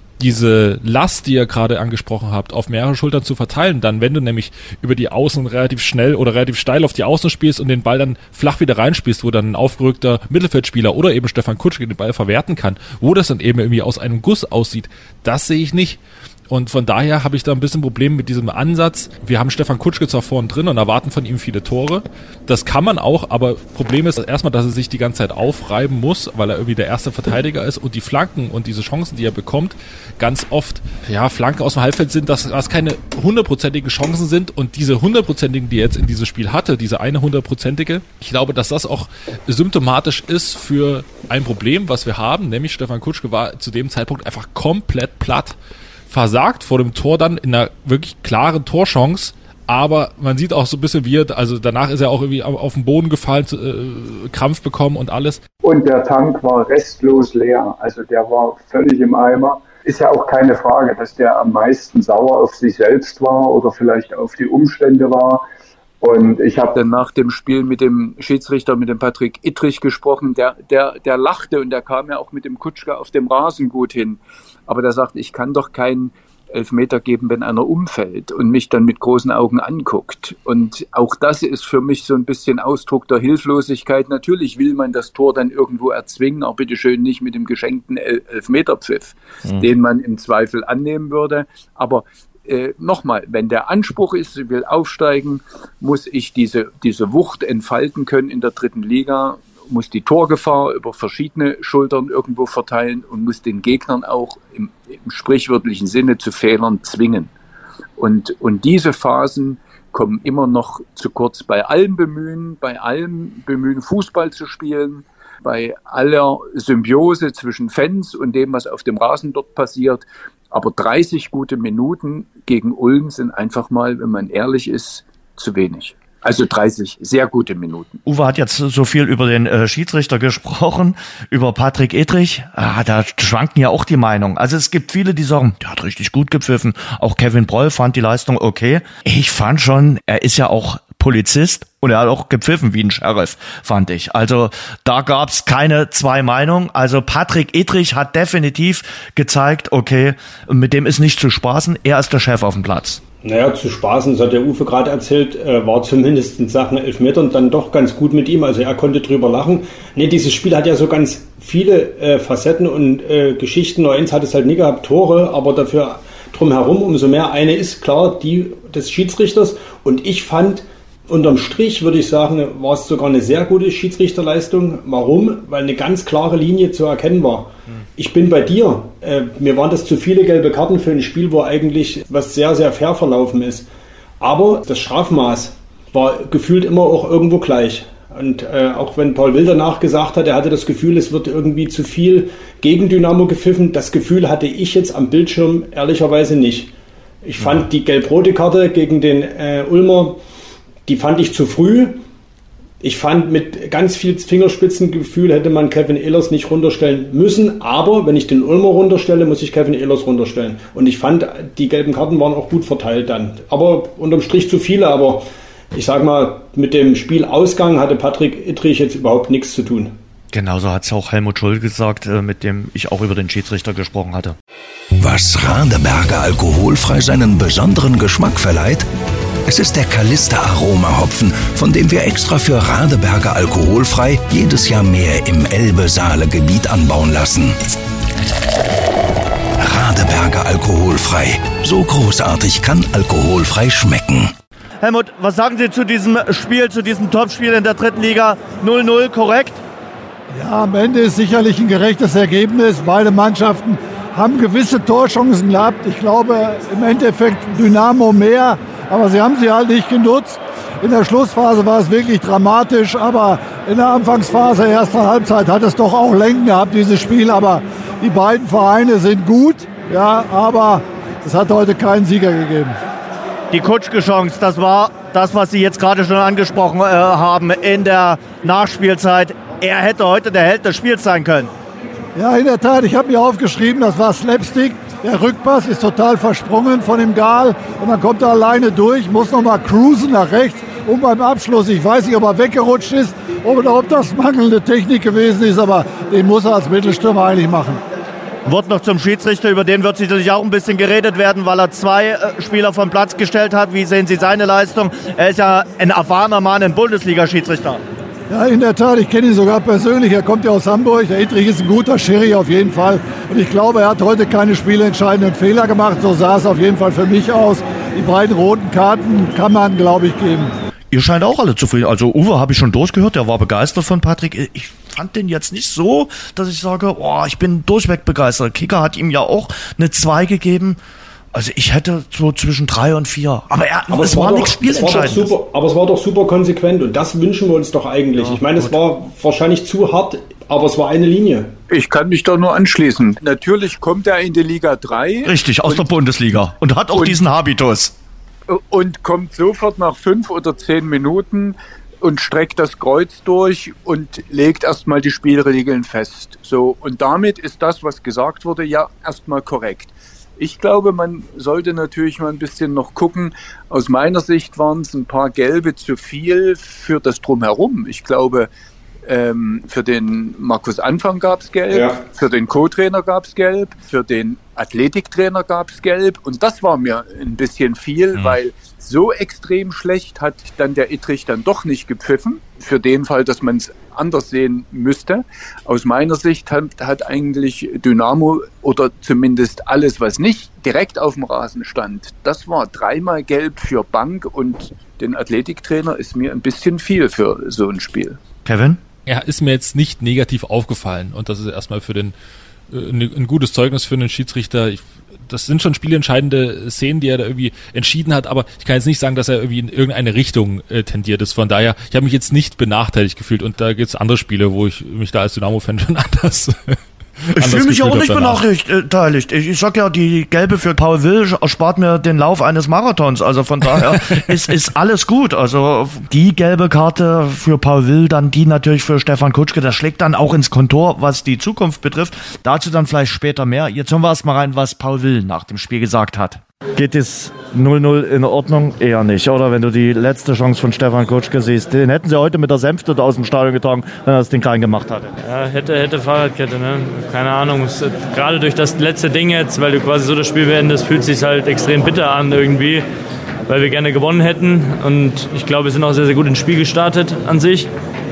diese Last, die ihr gerade angesprochen habt, auf mehrere Schultern zu verteilen, dann, wenn du nämlich über die Außen relativ schnell oder relativ steil auf die Außen spielst und den Ball dann flach wieder reinspielst, wo dann ein aufgerückter Mittelfeldspieler oder eben Stefan Kutschke den Ball verwerten kann, wo das dann eben irgendwie aus einem Guss aussieht, das sehe ich nicht. Und von daher habe ich da ein bisschen Problem mit diesem Ansatz. Wir haben Stefan Kutschke zwar vorne drin und erwarten von ihm viele Tore. Das kann man auch, aber Problem ist erstmal, dass er sich die ganze Zeit aufreiben muss, weil er irgendwie der erste Verteidiger ist und die Flanken und diese Chancen, die er bekommt, ganz oft, ja, Flanken aus dem Halbfeld sind, dass das keine hundertprozentigen Chancen sind und diese hundertprozentigen, die er jetzt in dieses Spiel hatte, diese eine hundertprozentige, ich glaube, dass das auch symptomatisch ist für ein Problem, was wir haben, nämlich Stefan Kutschke war zu dem Zeitpunkt einfach komplett platt. Versagt vor dem Tor dann in einer wirklich klaren Torchance, aber man sieht auch so ein bisschen, wie er, also danach ist er auch irgendwie auf den Boden gefallen, äh, Krampf bekommen und alles. Und der Tank war restlos leer, also der war völlig im Eimer. Ist ja auch keine Frage, dass der am meisten sauer auf sich selbst war oder vielleicht auf die Umstände war. Und ich habe dann nach dem Spiel mit dem Schiedsrichter, mit dem Patrick Ittrich gesprochen, der, der, der lachte und der kam ja auch mit dem Kutschke auf dem Rasen gut hin. Aber der sagt, ich kann doch keinen Elfmeter geben, wenn einer umfällt und mich dann mit großen Augen anguckt. Und auch das ist für mich so ein bisschen Ausdruck der Hilflosigkeit. Natürlich will man das Tor dann irgendwo erzwingen, aber bitteschön nicht mit dem geschenkten El- Elfmeterpfiff, mhm. den man im Zweifel annehmen würde. Aber äh, nochmal, wenn der Anspruch ist, ich will aufsteigen, muss ich diese, diese Wucht entfalten können in der dritten Liga, muss die Torgefahr über verschiedene Schultern irgendwo verteilen und muss den Gegnern auch im, im sprichwörtlichen Sinne zu Fehlern zwingen. Und, und diese Phasen kommen immer noch zu kurz bei allem Bemühen, bei allem Bemühen, Fußball zu spielen, bei aller Symbiose zwischen Fans und dem, was auf dem Rasen dort passiert. Aber dreißig gute Minuten gegen Ulm sind einfach mal, wenn man ehrlich ist, zu wenig. Also dreißig sehr gute Minuten. Uwe hat jetzt so viel über den äh, Schiedsrichter gesprochen, über Patrick Ittrich. Ah, da schwanken ja auch die Meinungen. Also es gibt viele, die sagen, der hat richtig gut gepfiffen. Auch Kevin Broll fand die Leistung okay. Ich fand schon, er ist ja auch Polizist und er hat auch gepfiffen wie ein Sheriff, fand ich. Also da gab's keine zwei Meinungen. Also Patrick Ittrich hat definitiv gezeigt, okay, mit dem ist nicht zu spaßen. Er ist der Chef auf dem Platz. Naja, zu spaßen, das hat der Uwe gerade erzählt, äh, war zumindest in Sachen Elfmetern dann doch ganz gut mit ihm. Also er konnte drüber lachen. Nee, dieses Spiel hat ja so ganz viele äh, Facetten und äh, Geschichten. Nur eins hat es halt nie gehabt, Tore, aber dafür drumherum umso mehr. Eine ist klar die des Schiedsrichters. Und ich fand, unterm Strich würde ich sagen, war es sogar eine sehr gute Schiedsrichterleistung. Warum? Weil eine ganz klare Linie zu erkennen war. Ich bin bei dir. Äh, mir waren das zu viele gelbe Karten für ein Spiel, wo eigentlich was sehr, sehr fair verlaufen ist. Aber das Strafmaß war gefühlt immer auch irgendwo gleich. Und äh, auch wenn Paul Will danach gesagt hat, er hatte das Gefühl, es wird irgendwie zu viel gegen Dynamo gepfiffen, das Gefühl hatte ich jetzt am Bildschirm ehrlicherweise nicht. Ich fand die gelb-rote Karte gegen den äh, Ulmer, die fand ich zu früh. Ich fand, mit ganz viel Fingerspitzengefühl hätte man Kevin Ehlers nicht runterstellen müssen. Aber wenn ich den Ulmer runterstelle, muss ich Kevin Ehlers runterstellen. Und ich fand, die gelben Karten waren auch gut verteilt dann. Aber unterm Strich zu viele. Aber ich sag mal, mit dem Spielausgang hatte Patrick Ittrich jetzt überhaupt nichts zu tun. Genauso hat es auch Helmut Schul gesagt, mit dem ich auch über den Schiedsrichter gesprochen hatte. Was Radeberger alkoholfrei seinen besonderen Geschmack verleiht? Es ist der Kalista Aroma Hopfen, von dem wir extra für Radeberger alkoholfrei jedes Jahr mehr im Elbe-Saale-Gebiet anbauen lassen. Radeberger alkoholfrei. So großartig kann alkoholfrei schmecken. Helmut, was sagen Sie zu diesem Spiel, zu diesem Topspiel in der dritten Liga? null null, korrekt? Ja, am Ende ist sicherlich ein gerechtes Ergebnis. Beide Mannschaften haben gewisse Torchancen gehabt. Ich glaube, im Endeffekt Dynamo mehr. Aber sie haben sie halt nicht genutzt. In der Schlussphase war es wirklich dramatisch, aber in der Anfangsphase, erster Halbzeit, hat es doch auch Längen gehabt, dieses Spiel. Aber die beiden Vereine sind gut, ja, aber es hat heute keinen Sieger gegeben. Die Kutschke-Chance, das war das, was Sie jetzt gerade schon angesprochen äh, haben in der Nachspielzeit. Er hätte heute der Held des Spiels sein können. Ja, in der Tat, ich habe mir aufgeschrieben, das war Slapstick. Der Rückpass ist total versprungen von dem Gal und dann kommt er alleine durch, muss nochmal cruisen nach rechts und beim Abschluss, ich weiß nicht, ob er weggerutscht ist oder ob das mangelnde Technik gewesen ist, aber den muss er als Mittelstürmer eigentlich machen. Wort noch zum Schiedsrichter, über den wird sicherlich auch ein bisschen geredet werden, weil er zwei äh, Spieler vom Platz gestellt hat. Wie sehen Sie seine Leistung? Er ist ja ein erfahrener Mann, ein Bundesliga-Schiedsrichter. Ja, in der Tat, ich kenne ihn sogar persönlich. Er kommt ja aus Hamburg. Der Ittrich ist ein guter Schiri auf jeden Fall. Und ich glaube, er hat heute keine spielentscheidenden Fehler gemacht. So sah es auf jeden Fall für mich aus. Die beiden roten Karten kann man, glaube ich, geben. Ihr scheint auch alle zufrieden. Also Uwe habe ich schon durchgehört, der war begeistert von Patrick. Ich fand den jetzt nicht so, dass ich sage, oh, ich bin durchweg begeistert. Kicker hat ihm ja auch eine zwei gegeben. Also ich hätte so zwischen drei und vier. Aber, er, aber es, es war, war nichts Spielentscheidendes. Aber es war doch super konsequent und das wünschen wir uns doch eigentlich. Ja, ich meine, gut. Es war wahrscheinlich zu hart, aber es war eine Linie. Ich kann mich da nur anschließen. Natürlich kommt er in die Liga drei. Richtig, aus der Bundesliga. Und hat auch und, diesen Habitus. Und kommt sofort nach fünf oder zehn Minuten und streckt das Kreuz durch und legt erstmal die Spielregeln fest. So, und damit ist das, was gesagt wurde, ja erstmal korrekt. Ich glaube, man sollte natürlich mal ein bisschen noch gucken. Aus meiner Sicht waren es ein paar Gelbe zu viel für das Drumherum. Ich glaube, ähm, für den Markus Anfang gab es Gelb, ja. für den Co-Trainer gab es Gelb, für den Athletiktrainer gab es Gelb und das war mir ein bisschen viel, mhm. weil so extrem schlecht hat dann der Ittrich dann doch nicht gepfiffen, für den Fall, dass man es anders sehen müsste. Aus meiner Sicht hat, hat eigentlich Dynamo oder zumindest alles, was nicht direkt auf dem Rasen stand, das war dreimal Gelb für Bank und den Athletiktrainer ist mir ein bisschen viel für so ein Spiel. Kevin? Ja, ist mir jetzt nicht negativ aufgefallen und das ist erstmal für den äh, ein gutes Zeugnis für einen Schiedsrichter. Ich, das sind schon spielentscheidende Szenen, die er da irgendwie entschieden hat, aber ich kann jetzt nicht sagen, dass er irgendwie in irgendeine Richtung äh, tendiert ist. Von daher, ich habe mich jetzt nicht benachteiligt gefühlt und da gibt es andere Spiele, wo ich mich da als Dynamo-Fan schon anders Ich fühle mich auch nicht benachteiligt. Ich, ich sag ja, die Gelbe für Paul Will erspart mir den Lauf eines Marathons. Also von daher ist, ist alles gut. Also die gelbe Karte für Paul Will, dann die natürlich für Stefan Kutschke. Das schlägt dann auch ins Kontor, was die Zukunft betrifft. Dazu dann vielleicht später mehr. Jetzt hören wir erst mal rein, was Paul Will nach dem Spiel gesagt hat. Geht es null null in Ordnung? Eher nicht, oder? Wenn du die letzte Chance von Stefan Kutschke siehst, den hätten sie heute mit der Senfte aus dem Stadion getragen, wenn er das Ding klein gemacht hatte. Ja, hätte, hätte Fahrradkette, ne? Keine Ahnung. Es, gerade durch das letzte Ding jetzt, weil du quasi so das Spiel beendest, fühlt es sich halt extrem bitter an irgendwie, weil wir gerne gewonnen hätten und ich glaube, wir sind auch sehr, sehr gut ins Spiel gestartet an sich.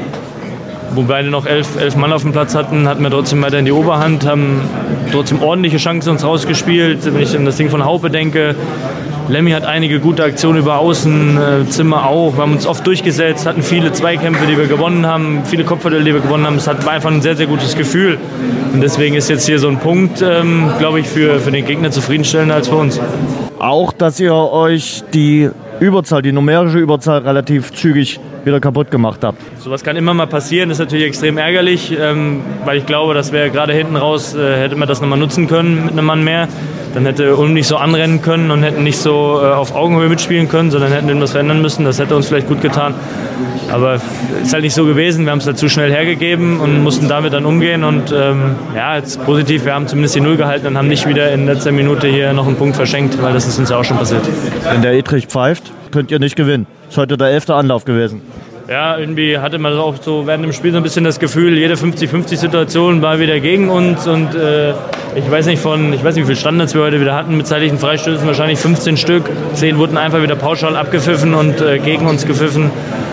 Wo wir beide noch elf, elf Mann auf dem Platz hatten, hatten wir trotzdem weiter in die Oberhand, haben trotzdem ordentliche Chancen uns rausgespielt. Wenn ich an das Ding von Haupe denke, Lemmy hat einige gute Aktionen über Außen, äh, Zimmer auch. Wir haben uns oft durchgesetzt, hatten viele Zweikämpfe, die wir gewonnen haben, viele Kopfballduelle, die wir gewonnen haben. Es hat einfach ein sehr, sehr gutes Gefühl. Und deswegen ist jetzt hier so ein Punkt, ähm, glaube ich, für, für den Gegner zufriedenstellender als für uns. Auch, dass ihr euch die Überzahl, die numerische Überzahl relativ zügig wieder kaputt gemacht habt. Sowas kann immer mal passieren, das ist natürlich extrem ärgerlich, ähm, weil ich glaube, dass wir gerade hinten raus, äh, hätte man das nochmal nutzen können mit einem Mann mehr. Dann hätte Ulm nicht so anrennen können und hätten nicht so äh, auf Augenhöhe mitspielen können, sondern hätten irgendwas verändern müssen. Das hätte uns vielleicht gut getan. Aber es ist halt nicht so gewesen. Wir haben es halt zu schnell hergegeben und mussten damit dann umgehen. Und ähm, ja, jetzt positiv, wir haben zumindest die Null gehalten und haben nicht wieder in letzter Minute hier noch einen Punkt verschenkt, weil das ist uns ja auch schon passiert. Wenn der Ittrich pfeift, könnt ihr nicht gewinnen. Ist heute der elfte Anlauf gewesen. Ja, irgendwie hatte man auch so während dem Spiel so ein bisschen das Gefühl, jede fünfzig fünfzig Situation war wieder gegen uns und äh, ich weiß nicht von, ich weiß nicht, wie viele Standards wir heute wieder hatten mit zeitlichen Freistößen, wahrscheinlich fünfzehn Stück. zehn wurden einfach wieder pauschal abgepfiffen und äh, gegen uns gepfiffen.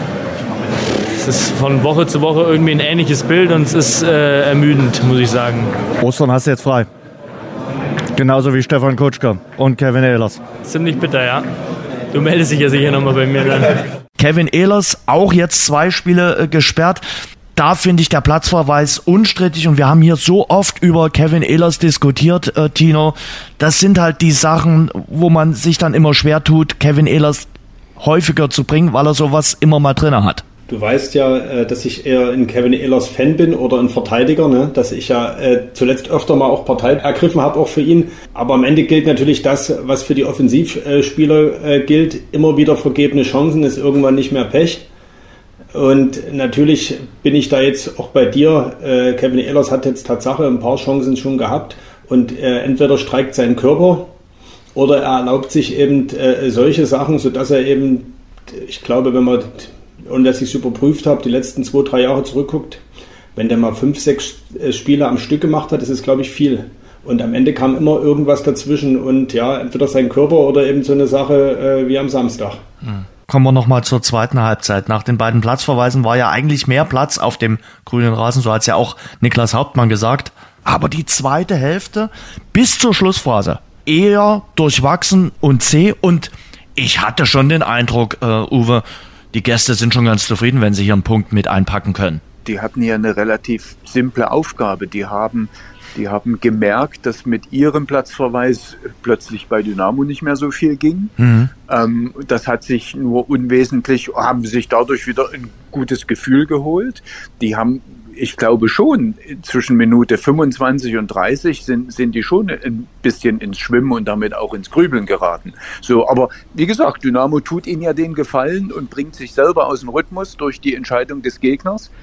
Es ist von Woche zu Woche irgendwie ein ähnliches Bild und es ist äh, ermüdend, muss ich sagen. Ostern hast du jetzt frei. Genauso wie Stefan Kutschke und Kevin Ehlers. Ziemlich bitter, ja. Du meldest dich ja sicher nochmal bei mir dann. Kevin Ehlers auch jetzt zwei Spiele äh, gesperrt. Da finde ich der Platzverweis unstrittig und wir haben hier so oft über Kevin Ehlers diskutiert, äh, Tino. Das sind halt die Sachen, wo man sich dann immer schwer tut, Kevin Ehlers häufiger zu bringen, weil er sowas immer mal drin hat. Du weißt ja, dass ich eher ein Kevin Ehlers Fan bin oder ein Verteidiger, ne? Dass ich ja äh, zuletzt öfter mal auch Partei ergriffen habe, auch für ihn. Aber am Ende gilt natürlich das, was für die Offensivspieler äh, gilt. Immer wieder vergebene Chancen ist irgendwann nicht mehr Pech. Und natürlich bin ich da jetzt auch bei dir. Äh, Kevin Ehlers hat jetzt Tatsache ein paar Chancen schon gehabt. Und äh, entweder streikt sein Körper oder er erlaubt sich eben äh, solche Sachen, sodass er eben, ich glaube, wenn man... und dass ich es überprüft habe, die letzten zwei, drei Jahre zurückguckt, wenn der mal fünf, sechs Spiele am Stück gemacht hat, ist es, glaube ich, viel. Und am Ende kam immer irgendwas dazwischen und ja, entweder sein Körper oder eben so eine Sache äh, wie am Samstag. Hm. Kommen wir nochmal zur zweiten Halbzeit. Nach den beiden Platzverweisen war ja eigentlich mehr Platz auf dem grünen Rasen, so hat es ja auch Niklas Hauptmann gesagt. Aber die zweite Hälfte bis zur Schlussphase eher durchwachsen und zäh. Und ich hatte schon den Eindruck, äh, Uwe, die Gäste sind schon ganz zufrieden, wenn sie hier einen Punkt mit einpacken können. Die hatten ja eine relativ simple Aufgabe. Die haben, die haben gemerkt, dass mit ihrem Platzverweis plötzlich bei Dynamo nicht mehr so viel ging. Mhm. Ähm, das hat sich nur unwesentlich, haben sich dadurch wieder ein gutes Gefühl geholt. Die haben, ich glaube schon, zwischen Minute fünfundzwanzig und dreißig sind, sind die schon ein bisschen ins Schwimmen und damit auch ins Grübeln geraten. So, aber wie gesagt, Dynamo tut ihnen ja den Gefallen und bringt sich selber aus dem Rhythmus durch die Entscheidung des Gegners.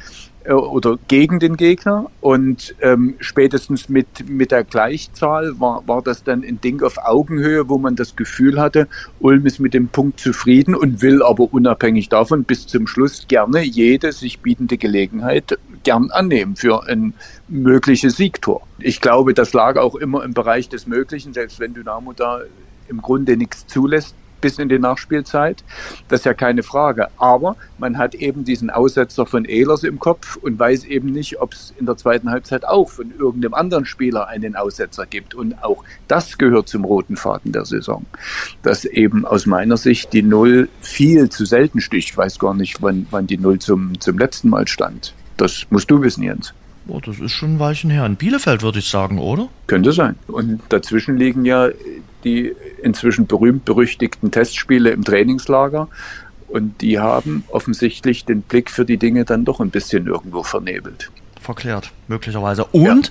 äh, oder gegen den Gegner und ähm, spätestens mit, mit der Gleichzahl war, war das dann ein Ding auf Augenhöhe, wo man das Gefühl hatte, Ulm ist mit dem Punkt zufrieden und will aber unabhängig davon bis zum Schluss gerne jede sich bietende Gelegenheit gern annehmen für ein mögliches Siegtor. Ich glaube, das lag auch immer im Bereich des Möglichen, selbst wenn Dynamo da im Grunde nichts zulässt bis in die Nachspielzeit. Das ist ja keine Frage. Aber man hat eben diesen Aussetzer von Ehlers im Kopf und weiß eben nicht, ob es in der zweiten Halbzeit auch von irgendeinem anderen Spieler einen Aussetzer gibt. Und auch das gehört zum roten Faden der Saison. Dass eben aus meiner Sicht die Null viel zu selten sticht. Ich weiß gar nicht, wann, wann die Null zum, zum letzten Mal stand. Das musst du wissen, Jens. Oh, das ist schon ein Weilchen her. In Bielefeld, würde ich sagen, oder? Könnte sein. Und dazwischen liegen ja die inzwischen berühmt-berüchtigten Testspiele im Trainingslager. Und die haben offensichtlich den Blick für die Dinge dann doch ein bisschen irgendwo vernebelt. Verklärt, möglicherweise. Und ja.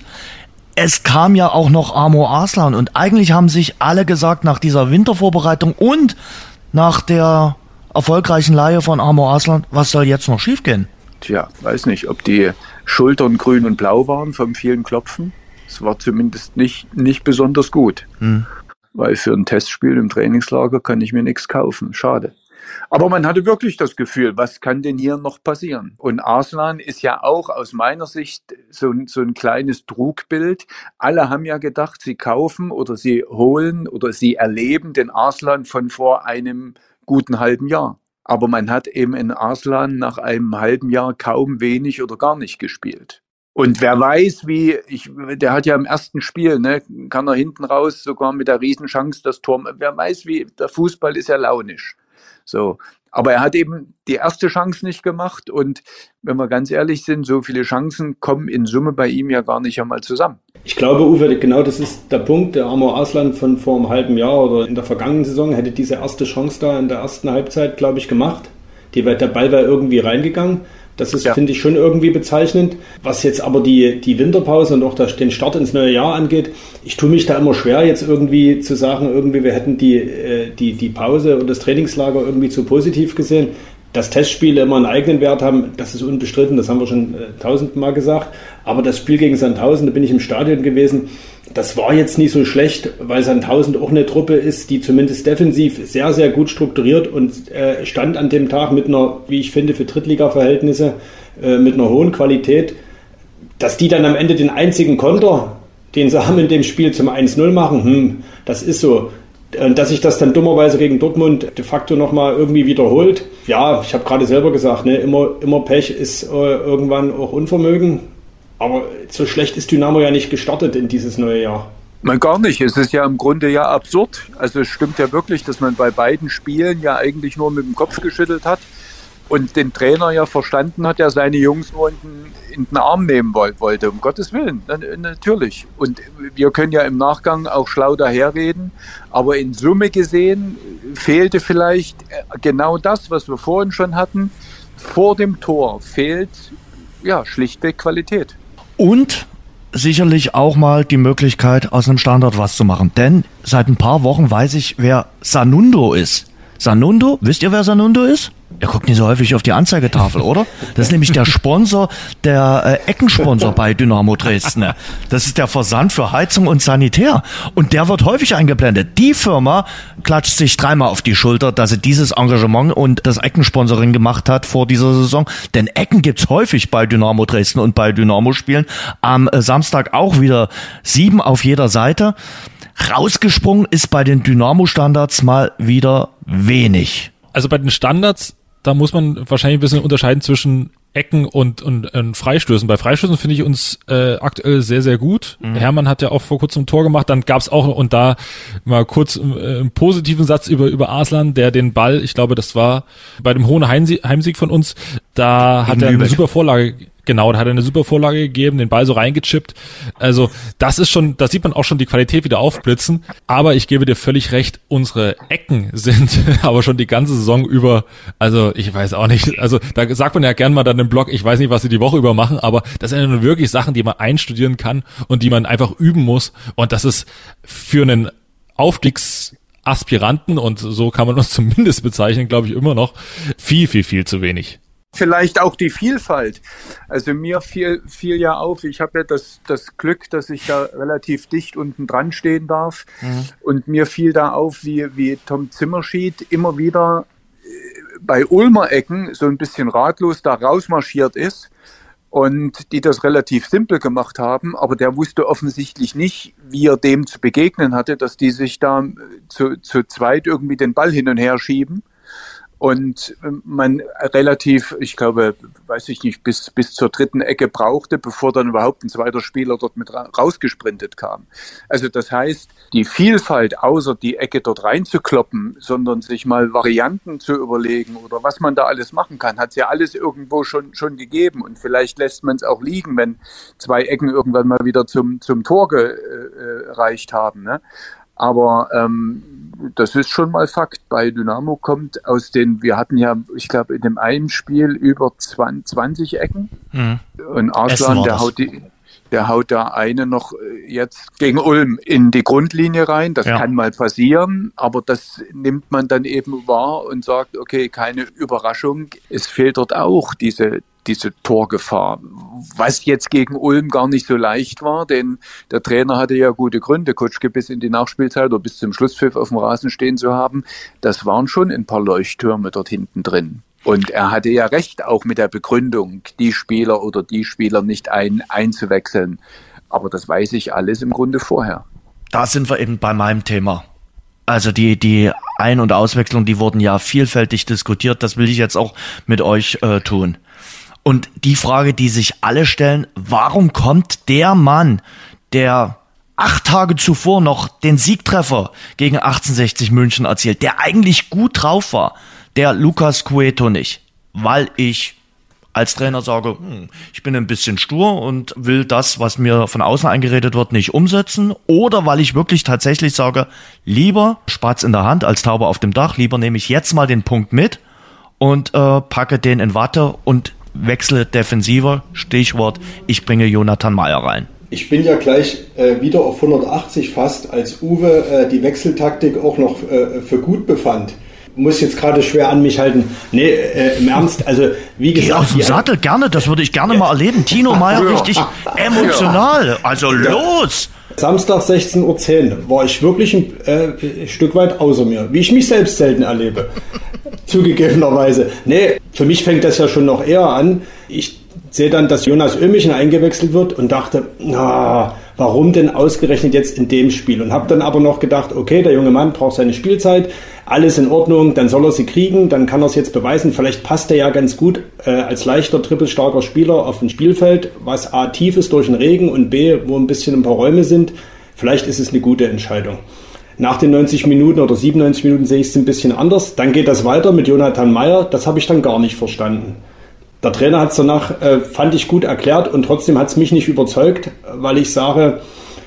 Es kam ja auch noch Amor Arslan. Und eigentlich haben sich alle gesagt, nach dieser Wintervorbereitung und nach der erfolgreichen Leihe von Amor Arslan, was soll jetzt noch schiefgehen? Tja, weiß nicht, ob die Schultern grün und blau waren vom vielen Klopfen. Es war zumindest nicht, nicht besonders gut. Hm. Weil für ein Testspiel im Trainingslager kann ich mir nichts kaufen. Schade. Aber man hatte wirklich das Gefühl, was kann denn hier noch passieren? Und Arslan ist ja auch aus meiner Sicht so, so ein kleines Trugbild. Alle haben ja gedacht, sie kaufen oder sie holen oder sie erleben den Arslan von vor einem guten halben Jahr. Aber man hat eben in Arslan nach einem halben Jahr kaum wenig oder gar nicht gespielt. Und wer weiß, wie, ich, der hat ja im ersten Spiel, ne, kann er hinten raus sogar mit der Riesenchance das Tor, wer weiß, wie, der Fußball ist ja launisch. So. Aber er hat eben die erste Chance nicht gemacht und wenn wir ganz ehrlich sind, so viele Chancen kommen in Summe bei ihm ja gar nicht einmal zusammen. Ich glaube, Uwe, genau das ist der Punkt. Der Amor Arslan von vor einem halben Jahr oder in der vergangenen Saison hätte diese erste Chance da in der ersten Halbzeit, glaube ich, gemacht. Die, der Ball wäre irgendwie reingegangen. Das ist, ja. finde ich, schon irgendwie bezeichnend. Was jetzt aber die, die Winterpause und auch das, den Start ins neue Jahr angeht, ich tue mich da immer schwer, jetzt irgendwie zu sagen, irgendwie wir hätten die, äh, die, die Pause und das Trainingslager irgendwie zu positiv gesehen. Dass Testspiele immer einen eigenen Wert haben, das ist unbestritten, das haben wir schon äh, tausendmal gesagt. Aber das Spiel gegen Sandhausen, da bin ich im Stadion gewesen, das war jetzt nicht so schlecht, weil Sandhausen auch eine Truppe ist, die zumindest defensiv sehr, sehr gut strukturiert und äh, stand an dem Tag mit einer, wie ich finde, für Drittliga-Verhältnisse, äh, mit einer hohen Qualität. Dass die dann am Ende den einzigen Konter, den sie haben in dem Spiel zum eins null machen, hm, das ist so. Und dass sich das dann dummerweise gegen Dortmund de facto nochmal irgendwie wiederholt. Ja, ich habe gerade selber gesagt, ne, immer, immer Pech ist äh, irgendwann auch Unvermögen. Aber so schlecht ist Dynamo ja nicht gestartet in dieses neue Jahr. Nein, gar nicht. Es ist ja im Grunde ja absurd. Also es stimmt ja wirklich, dass man bei beiden Spielen ja eigentlich nur mit dem Kopf geschüttelt hat und den Trainer ja verstanden hat, der seine Jungs nur in den, in den Arm nehmen wollte. Um Gottes Willen, natürlich. Und wir können ja im Nachgang auch schlau daherreden, aber in Summe gesehen fehlte vielleicht genau das, was wir vorhin schon hatten. Vor dem Tor fehlt ja schlichtweg Qualität. Und sicherlich auch mal die Möglichkeit, aus einem Standard was zu machen. Denn seit ein paar Wochen weiß ich, wer Sanundo ist. Sanundo, wisst ihr, wer Sanundo ist? Ihr guckt nicht so häufig auf die Anzeigetafel, oder? Das ist nämlich der Sponsor, der äh, Eckensponsor bei Dynamo Dresden. Das ist der Versand für Heizung und Sanitär. Und der wird häufig eingeblendet. Die Firma klatscht sich dreimal auf die Schulter, dass sie dieses Engagement und das Eckensponsoring gemacht hat vor dieser Saison. Denn Ecken gibt's häufig bei Dynamo Dresden und bei Dynamo-Spielen. Am äh, Samstag auch wieder sieben auf jeder Seite. Rausgesprungen ist bei den Dynamo-Standards mal wieder wenig. Also bei den Standards, da muss man wahrscheinlich ein bisschen unterscheiden zwischen Ecken und, und, und Freistößen. Bei Freistößen finde ich uns äh, aktuell sehr, sehr gut. Mhm. Hermann hat ja auch vor kurzem ein Tor gemacht. Dann gab es auch, und da mal kurz äh, einen positiven Satz über, über Arslan, der den Ball, ich glaube, das war bei dem hohen Heimsieg, Heimsieg von uns, da hat er eine super Vorlage. Genau, da hat er eine super Vorlage gegeben, den Ball so reingechippt. Also das ist schon, da sieht man auch schon die Qualität wieder aufblitzen. Aber ich gebe dir völlig recht, unsere Ecken sind aber schon die ganze Saison über, also ich weiß auch nicht, also da sagt man ja gern mal dann im Blog, ich weiß nicht, was sie die Woche über machen, aber das sind ja wirklich Sachen, die man einstudieren kann und die man einfach üben muss. Und das ist für einen Aufstiegsaspiranten, und so kann man uns zumindest bezeichnen, glaube ich immer noch, viel, viel, viel zu wenig. vielleicht auch die Vielfalt. Also mir fiel, fiel ja auf, ich habe ja das, das Glück, dass ich da relativ dicht unten dran stehen darf. Mhm. Und mir fiel da auf, wie, wie Tom Zimmerschied immer wieder bei Ulmer Ecken so ein bisschen ratlos da rausmarschiert ist und die das relativ simpel gemacht haben, aber der wusste offensichtlich nicht, wie er dem zu begegnen hatte, dass die sich da zu, zu zweit irgendwie den Ball hin und her schieben. Und man relativ, ich glaube, weiß ich nicht, bis, bis zur dritten Ecke brauchte, bevor dann überhaupt ein zweiter Spieler dort mit ra- rausgesprintet kam. Also das heißt, die Vielfalt, außer die Ecke dort reinzukloppen, sondern sich mal Varianten zu überlegen oder was man da alles machen kann, hat es ja alles irgendwo schon, schon gegeben. Und vielleicht lässt man es auch liegen, wenn zwei Ecken irgendwann mal wieder zum, zum Tor gereicht haben, ne? Aber ähm, das ist schon mal Fakt. Bei Dynamo kommt aus den, wir hatten ja, ich glaube, in dem einen Spiel über zwanzig Ecken. Mhm. Und Arslan, der haut, die, der haut da eine noch jetzt gegen Ulm in die Grundlinie rein. Das ja. kann mal passieren, aber das nimmt man dann eben wahr und sagt, okay, keine Überraschung. Es fehlt dort auch diese diese Torgefahr, was jetzt gegen Ulm gar nicht so leicht war, denn der Trainer hatte ja gute Gründe, Kutschke bis in die Nachspielzeit oder bis zum Schlusspfiff auf dem Rasen stehen zu haben. Das waren schon ein paar Leuchttürme dort hinten drin. Und er hatte ja recht, auch mit der Begründung, die Spieler oder die Spieler nicht ein, einzuwechseln. Aber das weiß ich alles im Grunde vorher. Da sind wir eben bei meinem Thema. Also die, die Ein- und Auswechslung, die wurden ja vielfältig diskutiert. Das will ich jetzt auch mit euch äh, tun. Und die Frage, die sich alle stellen, warum kommt der Mann, der acht Tage zuvor noch den Siegtreffer gegen achtzehnhundertsechzig München erzielt, der eigentlich gut drauf war, der Lucas Cueto nicht? Weil ich als Trainer sage, hm, ich bin ein bisschen stur und will das, was mir von außen eingeredet wird, nicht umsetzen. Oder weil ich wirklich tatsächlich sage, lieber Spatz in der Hand als Taube auf dem Dach, lieber nehme ich jetzt mal den Punkt mit und äh, packe den in Watte und wechsle defensiver, Stichwort, ich bringe Jonathan Mayer rein. Ich bin ja gleich äh, wieder auf hundertachtzig fast, als Uwe äh, die Wechseltaktik auch noch äh, für gut befand. Muss jetzt gerade schwer an mich halten. Nee, äh, im Ernst, also wie gesagt... Geh aus dem Sattel, gerne, das würde ich gerne ja. mal erleben. Tino Mayer ja. richtig emotional, also ja. los! Samstag sechzehn Uhr zehn war ich wirklich ein äh, Stück weit außer mir, wie ich mich selbst selten erlebe. Zugegebenerweise. Nee, für mich fängt das ja schon noch eher an. Ich sehe dann, dass Jonas Ömichen eingewechselt wird und dachte, na, warum denn ausgerechnet jetzt in dem Spiel? Und habe dann aber noch gedacht, okay, der junge Mann braucht seine Spielzeit, alles in Ordnung, dann soll er sie kriegen, dann kann er es jetzt beweisen. Vielleicht passt er ja ganz gut äh, als leichter, trippelstarker Spieler auf ein Spielfeld, was A, tief ist durch den Regen und B, wo ein bisschen ein paar Räume sind. Vielleicht ist es eine gute Entscheidung. Nach den neunzig Minuten oder siebenundneunzig Minuten sehe ich es ein bisschen anders. Dann geht das weiter mit Jonathan Mayer. Das habe ich dann gar nicht verstanden. Der Trainer hat es danach, äh, fand ich, gut erklärt und trotzdem hat es mich nicht überzeugt, weil ich sage,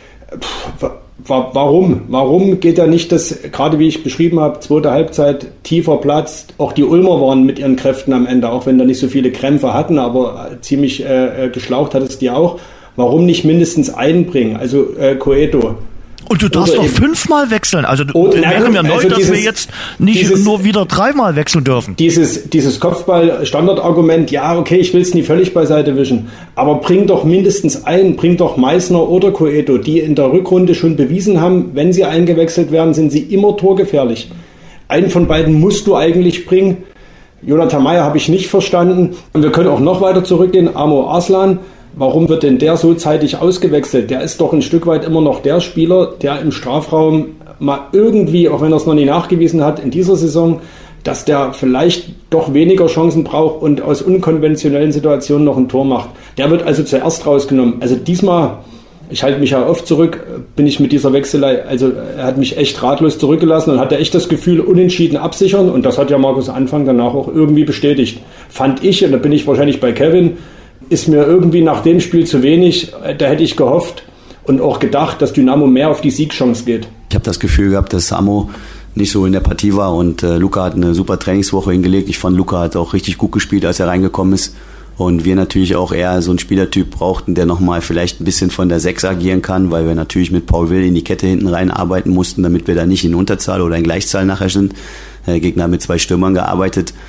pff, wa- warum? Warum geht er nicht das, gerade wie ich beschrieben habe, zweite Halbzeit, tiefer Platz. Auch die Ulmer waren mit ihren Kräften am Ende, auch wenn da nicht so viele Krämpfe hatten, aber ziemlich äh, geschlaucht hat es die auch. Warum nicht mindestens einen bringen? Also äh, Cueto. Und du darfst doch fünfmal wechseln. Also oh, wäre mir neu, also dass dieses, wir jetzt nicht dieses, nur wieder dreimal wechseln dürfen. Dieses, dieses Kopfball-Standardargument, ja, okay, ich will es nie völlig beiseite wischen, aber bring doch mindestens einen, bring doch Meißner oder Cueto, die in der Rückrunde schon bewiesen haben, wenn sie eingewechselt werden, sind sie immer torgefährlich. Einen von beiden musst du eigentlich bringen. Jonathan Mayer habe ich nicht verstanden. Und wir können auch noch weiter zurückgehen. Amo Arslan. Warum wird denn der so zeitig ausgewechselt? Der ist doch ein Stück weit immer noch der Spieler, der im Strafraum mal irgendwie, auch wenn er es noch nie nachgewiesen hat, in dieser Saison, dass der vielleicht doch weniger Chancen braucht und aus unkonventionellen Situationen noch ein Tor macht. Der wird also zuerst rausgenommen. Also diesmal, ich halte mich ja oft zurück, bin ich mit dieser Wechselei, also er hat mich echt ratlos zurückgelassen und hatte echt das Gefühl, unentschieden absichern. Und das hat ja Markus Anfang danach auch irgendwie bestätigt. Fand ich, und da bin ich wahrscheinlich bei Kevin, ist mir irgendwie nach dem Spiel zu wenig. Da hätte ich gehofft und auch gedacht, dass Dynamo mehr auf die Siegchance geht. Ich habe das Gefühl gehabt, dass Amo nicht so in der Partie war und äh, Luca hat eine super Trainingswoche hingelegt. Ich fand, Luca hat auch richtig gut gespielt, als er reingekommen ist. Und wir natürlich auch eher so einen Spielertyp brauchten, der nochmal vielleicht ein bisschen von der Sechs agieren kann, weil wir natürlich mit Paul Will in die Kette hinten rein arbeiten mussten, damit wir da nicht in Unterzahl oder in Gleichzahl nachher sind. Der Gegner hat mit zwei Stürmern gearbeitet.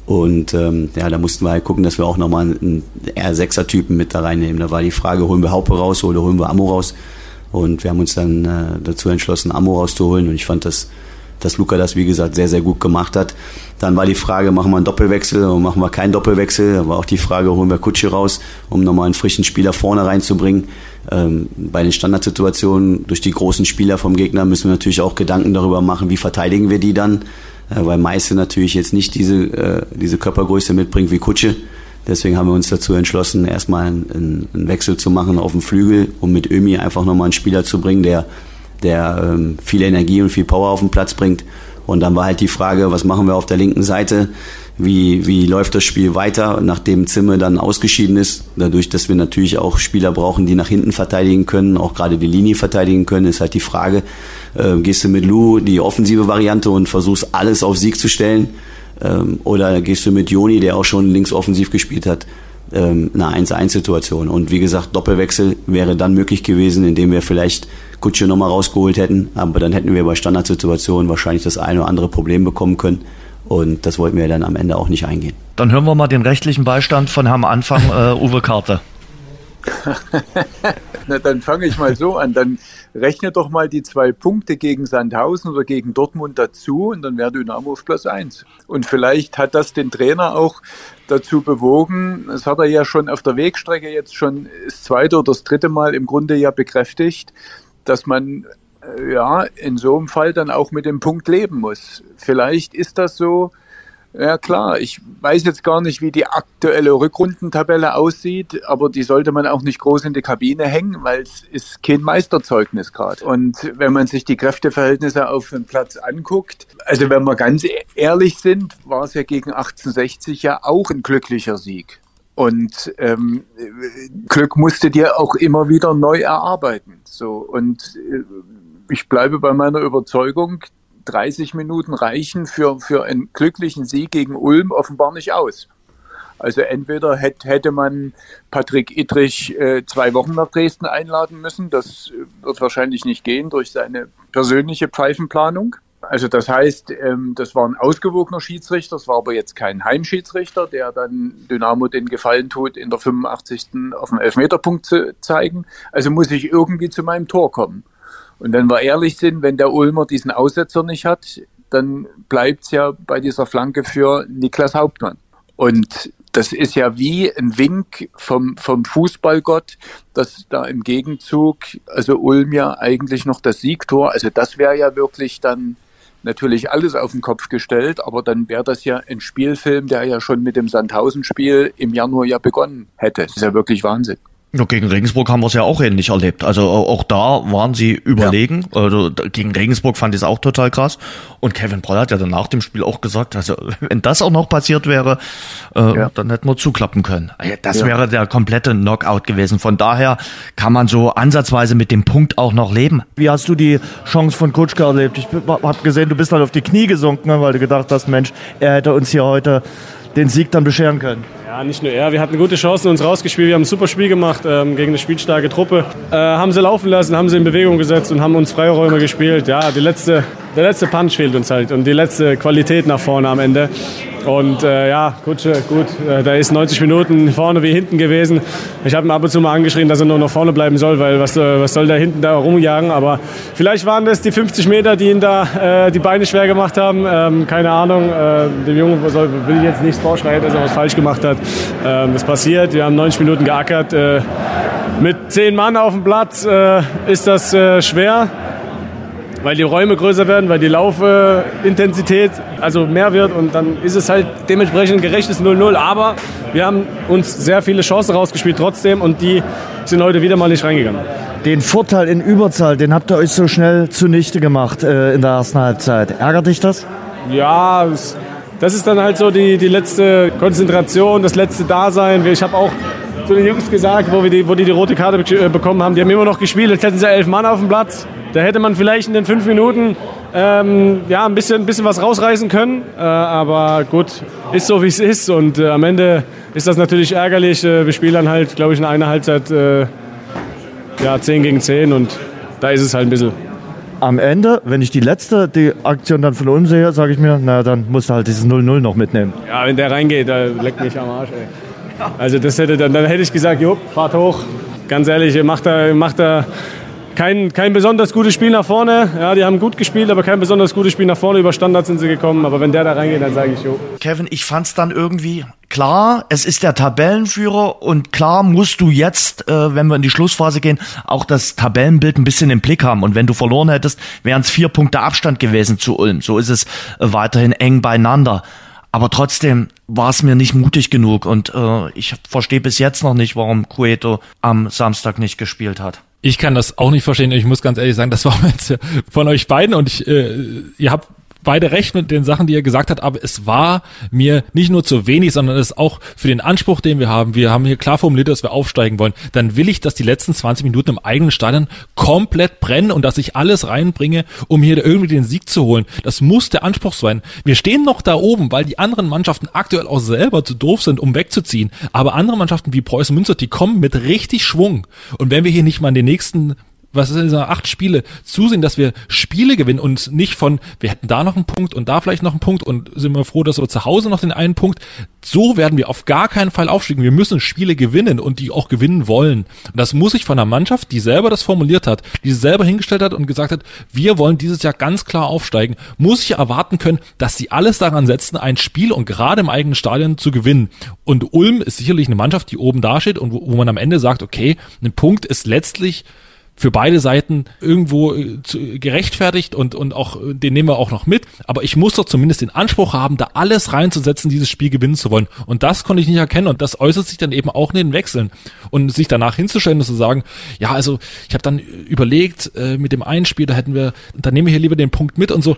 Und ähm, ja, da mussten wir halt gucken, dass wir auch nochmal einen eher Sechser-Typen mit da reinnehmen. Da war die Frage, holen wir Haupe raus oder holen wir Ammo raus? Und wir haben uns dann äh, dazu entschlossen, Ammo rauszuholen. Und ich fand, dass, dass Luca das, wie gesagt, sehr, sehr gut gemacht hat. Dann war die Frage, machen wir einen Doppelwechsel oder machen wir keinen Doppelwechsel? Da war auch die Frage, holen wir Kutsche raus, um nochmal einen frischen Spieler vorne reinzubringen. Ähm, bei den Standardsituationen durch die großen Spieler vom Gegner müssen wir natürlich auch Gedanken darüber machen, wie verteidigen wir die dann? Äh, weil Meiße natürlich jetzt nicht diese, äh, diese Körpergröße mitbringt wie Kutsche. Deswegen haben wir uns dazu entschlossen, erstmal einen, einen Wechsel zu machen auf dem Flügel, um mit Ömi einfach nochmal einen Spieler zu bringen, der, der ähm, viel Energie und viel Power auf den Platz bringt. Und dann war halt die Frage, was machen wir auf der linken Seite? Wie, wie läuft das Spiel weiter, nachdem Zimme dann ausgeschieden ist? Dadurch, dass wir natürlich auch Spieler brauchen, die nach hinten verteidigen können, auch gerade die Linie verteidigen können, ist halt die Frage, äh, gehst du mit Lou die offensive Variante und versuchst alles auf Sieg zu stellen? Ähm, oder gehst du mit Joni, der auch schon links offensiv gespielt hat, ähm, eine eins eins Situation? Und wie gesagt, Doppelwechsel wäre dann möglich gewesen, indem wir vielleicht Kutsche nochmal rausgeholt hätten, aber dann hätten wir bei Standardsituationen wahrscheinlich das eine oder andere Problem bekommen können. Und das wollten wir dann am Ende auch nicht eingehen. Dann hören wir mal den rechtlichen Beistand von Herrn Anfang, äh, Uwe Karte. Na, dann fange ich mal so an. Dann rechne doch mal die zwei Punkte gegen Sandhausen oder gegen Dortmund dazu und dann wäre Dynamo auf Platz eins. Und vielleicht hat das den Trainer auch dazu bewogen, das hat er ja schon auf der Wegstrecke jetzt schon das zweite oder das dritte Mal im Grunde ja bekräftigt, dass man ja in so einem Fall dann auch mit dem Punkt leben muss. Vielleicht ist das so. Ja klar, ich weiß jetzt gar nicht, wie die aktuelle Rückrundentabelle aussieht, aber die sollte man auch nicht groß in die Kabine hängen, weil es ist kein Meisterzeugnis gerade. Und wenn man sich die Kräfteverhältnisse auf dem Platz anguckt, also wenn wir ganz ehrlich sind, war es ja gegen achtzehnhundertsechzig ja auch ein glücklicher Sieg. Und ähm, Glück musste dir auch immer wieder neu erarbeiten. So, und äh, ich bleibe bei meiner Überzeugung, dreißig Minuten reichen für, für einen glücklichen Sieg gegen Ulm offenbar nicht aus. Also entweder hätte, hätte man Patrick Ittrich äh, zwei Wochen nach Dresden einladen müssen. Das wird wahrscheinlich nicht gehen durch seine persönliche Pfeifenplanung. Also das heißt, ähm, das war ein ausgewogener Schiedsrichter, das war aber jetzt kein Heimschiedsrichter, der dann Dynamo den Gefallen tut, in der fünfundachtzigsten auf den Elfmeterpunkt zu zeigen. Also muss ich irgendwie zu meinem Tor kommen. Und wenn wir ehrlich sind, wenn der Ulmer diesen Aussetzer nicht hat, dann bleibt's ja bei dieser Flanke für Niklas Hauptmann. Und das ist ja wie ein Wink vom, vom Fußballgott, dass da im Gegenzug, also Ulm ja eigentlich noch das Siegtor, also das wäre ja wirklich dann natürlich alles auf den Kopf gestellt, aber dann wäre das ja ein Spielfilm, der ja schon mit dem Sandhausen-Spiel im Januar ja begonnen hätte. Das ist ja wirklich Wahnsinn. Ja, gegen Regensburg haben wir es ja auch ähnlich erlebt. Also auch da waren sie überlegen. Ja. Also gegen Regensburg fand ich es auch total krass. Und Kevin Broll hat ja dann nach dem Spiel auch gesagt, also wenn das auch noch passiert wäre, äh, ja. dann hätten wir zuklappen können. Das ja. wäre der komplette Knockout gewesen. Von daher kann man so ansatzweise mit dem Punkt auch noch leben. Wie hast du die Chance von Kutschke erlebt? Ich habe gesehen, du bist halt auf die Knie gesunken, weil du gedacht hast, Mensch, er hätte uns hier heute den Sieg dann bescheren können. Ja, nicht nur er. Wir hatten gute Chancen, uns rausgespielt. Wir haben ein super Spiel gemacht ähm, gegen eine spielstarke Truppe. Äh, haben sie laufen lassen, haben sie in Bewegung gesetzt und haben uns Freiräume gespielt. Ja, die letzte, der letzte Punch fehlt uns halt und die letzte Qualität nach vorne am Ende. Und äh, ja, Kutsche, gut, äh, da ist neunzig Minuten vorne wie hinten gewesen. Ich habe ihn ab und zu mal angeschrien, dass er nur noch vorne bleiben soll, weil was, äh, was soll der hinten da rumjagen. Aber vielleicht waren das die fünfzig Meter, die ihn da äh, die Beine schwer gemacht haben. Ähm, keine Ahnung, äh, dem Jungen soll, will ich jetzt nichts vorschreiben, dass er was falsch gemacht hat. Ähm, das passiert, wir haben neunzig Minuten geackert. Äh, mit zehn Mann auf dem Platz äh, ist das äh, schwer. Weil die Räume größer werden, weil die Laufintensität also mehr wird und dann ist es halt dementsprechend ein gerechtes null null. Aber wir haben uns sehr viele Chancen rausgespielt trotzdem und die sind heute wieder mal nicht reingegangen. Den Vorteil in Überzahl, den habt ihr euch so schnell zunichte gemacht äh, in der ersten Halbzeit. Ärgert dich das? Ja, das ist dann halt so die, die letzte Konzentration, das letzte Dasein. Ich habe auch zu den Jungs gesagt, wo, wir die, wo die die rote Karte bekommen haben, die haben immer noch gespielt, jetzt hätten sie elf Mann auf dem Platz. Da hätte man vielleicht in den fünf Minuten ähm, ja, ein bisschen, ein bisschen was rausreißen können. Äh, aber gut, ist so, wie es ist. Und äh, am Ende ist das natürlich ärgerlich. Äh, wir spielen dann halt, glaube ich, in einer Halbzeit äh, ja, zehn gegen zehn. Und da ist es halt ein bisschen am Ende, wenn ich die letzte die Aktion dann von Ulm sehe, sage ich mir, na dann musst du halt dieses null null noch mitnehmen. Ja, wenn der reingeht, da leckt mich am Arsch, ey. Also das hätte dann, dann hätte ich gesagt, jo, fahrt hoch. Ganz ehrlich, macht er, macht er kein, kein besonders gutes Spiel nach vorne. Ja, die haben gut gespielt, aber kein besonders gutes Spiel nach vorne. Über Standards sind sie gekommen. Aber wenn der da reingeht, dann sage ich, jo. Kevin, ich fand's dann irgendwie klar, es ist der Tabellenführer und klar musst du jetzt, äh, wenn wir in die Schlussphase gehen, auch das Tabellenbild ein bisschen im Blick haben. Und wenn du verloren hättest, wären es vier Punkte Abstand gewesen zu Ulm. So ist es äh, weiterhin eng beieinander. Aber trotzdem war es mir nicht mutig genug und äh, ich verstehe bis jetzt noch nicht, warum Cueto am Samstag nicht gespielt hat. Ich kann das auch nicht verstehen. Ich muss ganz ehrlich sagen, das war jetzt von euch beiden und ich, äh, ihr habt beide recht mit den Sachen, die ihr gesagt habt, aber es war mir nicht nur zu wenig, sondern es ist auch für den Anspruch, den wir haben. Wir haben hier klar formuliert, dass wir aufsteigen wollen. Dann will ich, dass die letzten zwanzig Minuten im eigenen Stadion komplett brennen und dass ich alles reinbringe, um hier irgendwie den Sieg zu holen. Das muss der Anspruch sein. Wir stehen noch da oben, weil die anderen Mannschaften aktuell auch selber zu doof sind, um wegzuziehen. Aber andere Mannschaften wie Preußen Münster, die kommen mit richtig Schwung. Und wenn wir hier nicht mal in den nächsten was ist in dieser acht Spiele, zusehen, dass wir Spiele gewinnen und nicht von, wir hätten da noch einen Punkt und da vielleicht noch einen Punkt und sind wir froh, dass wir zu Hause noch den einen Punkt. So werden wir auf gar keinen Fall aufsteigen. Wir müssen Spiele gewinnen und die auch gewinnen wollen. Und das muss ich von einer Mannschaft, die selber das formuliert hat, die selber hingestellt hat und gesagt hat, wir wollen dieses Jahr ganz klar aufsteigen, muss ich erwarten können, dass sie alles daran setzen, ein Spiel und gerade im eigenen Stadion zu gewinnen. Und Ulm ist sicherlich eine Mannschaft, die oben dasteht und wo, wo man am Ende sagt, okay, ein Punkt ist letztlich für beide Seiten irgendwo gerechtfertigt und, und auch, den nehmen wir auch noch mit. Aber ich muss doch zumindest den Anspruch haben, da alles reinzusetzen, dieses Spiel gewinnen zu wollen. Und das konnte ich nicht erkennen. Und das äußert sich dann eben auch in den Wechseln. Und sich danach hinzustellen und zu sagen, ja, also ich habe dann überlegt, äh, mit dem einen Spiel, da hätten wir, dann nehmen wir hier lieber den Punkt mit und so.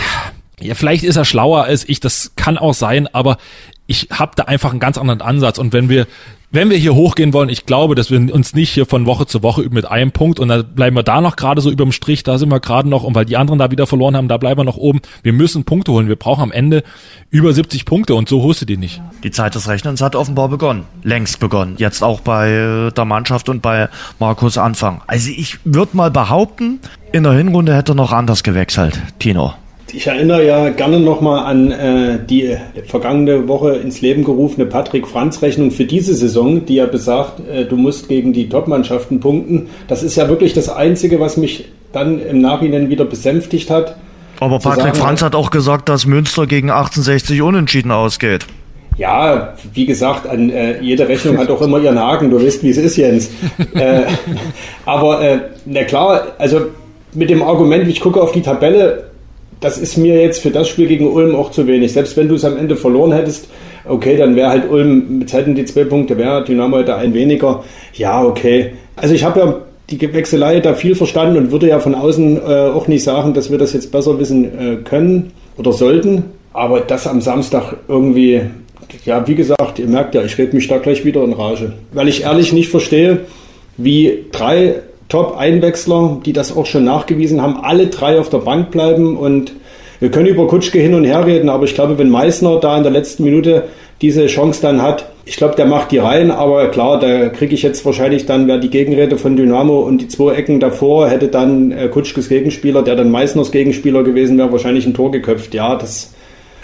Ja, vielleicht ist er schlauer als ich, das kann auch sein, aber ich habe da einfach einen ganz anderen Ansatz. Und wenn wir Wenn wir hier hochgehen wollen, ich glaube, dass wir uns nicht hier von Woche zu Woche mit einem Punkt und dann bleiben wir da noch gerade so überm Strich, da sind wir gerade noch und weil die anderen da wieder verloren haben, da bleiben wir noch oben. Wir müssen Punkte holen, wir brauchen am Ende über siebzig Punkte und so holst du die nicht. Die Zeit des Rechnens hat offenbar begonnen, längst begonnen, jetzt auch bei der Mannschaft und bei Markus Anfang. Also ich würde mal behaupten, in der Hinrunde hätte er noch anders gewechselt, Tino. Ich erinnere ja gerne nochmal an äh, die vergangene Woche ins Leben gerufene Patrick-Franz-Rechnung für diese Saison, die ja besagt, äh, du musst gegen die Top-Mannschaften punkten. Das ist ja wirklich das Einzige, was mich dann im Nachhinein wieder besänftigt hat. Aber Patrick Franz hat auch gesagt, dass Münster gegen achtundsechzig unentschieden ausgeht. Ja, wie gesagt, an, äh, jede Rechnung hat auch immer ihren Haken. Du weißt, wie es ist, Jens. äh, aber äh, na klar, also mit dem Argument, ich gucke auf die Tabelle, das ist mir jetzt für das Spiel gegen Ulm auch zu wenig. Selbst wenn du es am Ende verloren hättest, okay, dann wäre halt Ulm, jetzt hätten die zwei Punkte, wäre Dynamo heute ein weniger. Ja, okay. Also ich habe ja die Wechselei da viel verstanden und würde ja von außen äh, auch nicht sagen, dass wir das jetzt besser wissen äh, können oder sollten. Aber das am Samstag irgendwie, ja, wie gesagt, ihr merkt ja, ich rede mich da gleich wieder in Rage. Weil ich ehrlich nicht verstehe, wie drei Top-Einwechsler, die das auch schon nachgewiesen haben, alle drei auf der Bank bleiben und wir können über Kutschke hin und her reden, aber ich glaube, wenn Meißner da in der letzten Minute diese Chance dann hat, ich glaube, der macht die rein, aber klar, da kriege ich jetzt wahrscheinlich dann, wer die Gegenrede von Dynamo und die zwei Ecken davor, hätte dann äh, Kutschkes Gegenspieler, der dann Meißners Gegenspieler gewesen wäre, wahrscheinlich ein Tor geköpft. Ja, das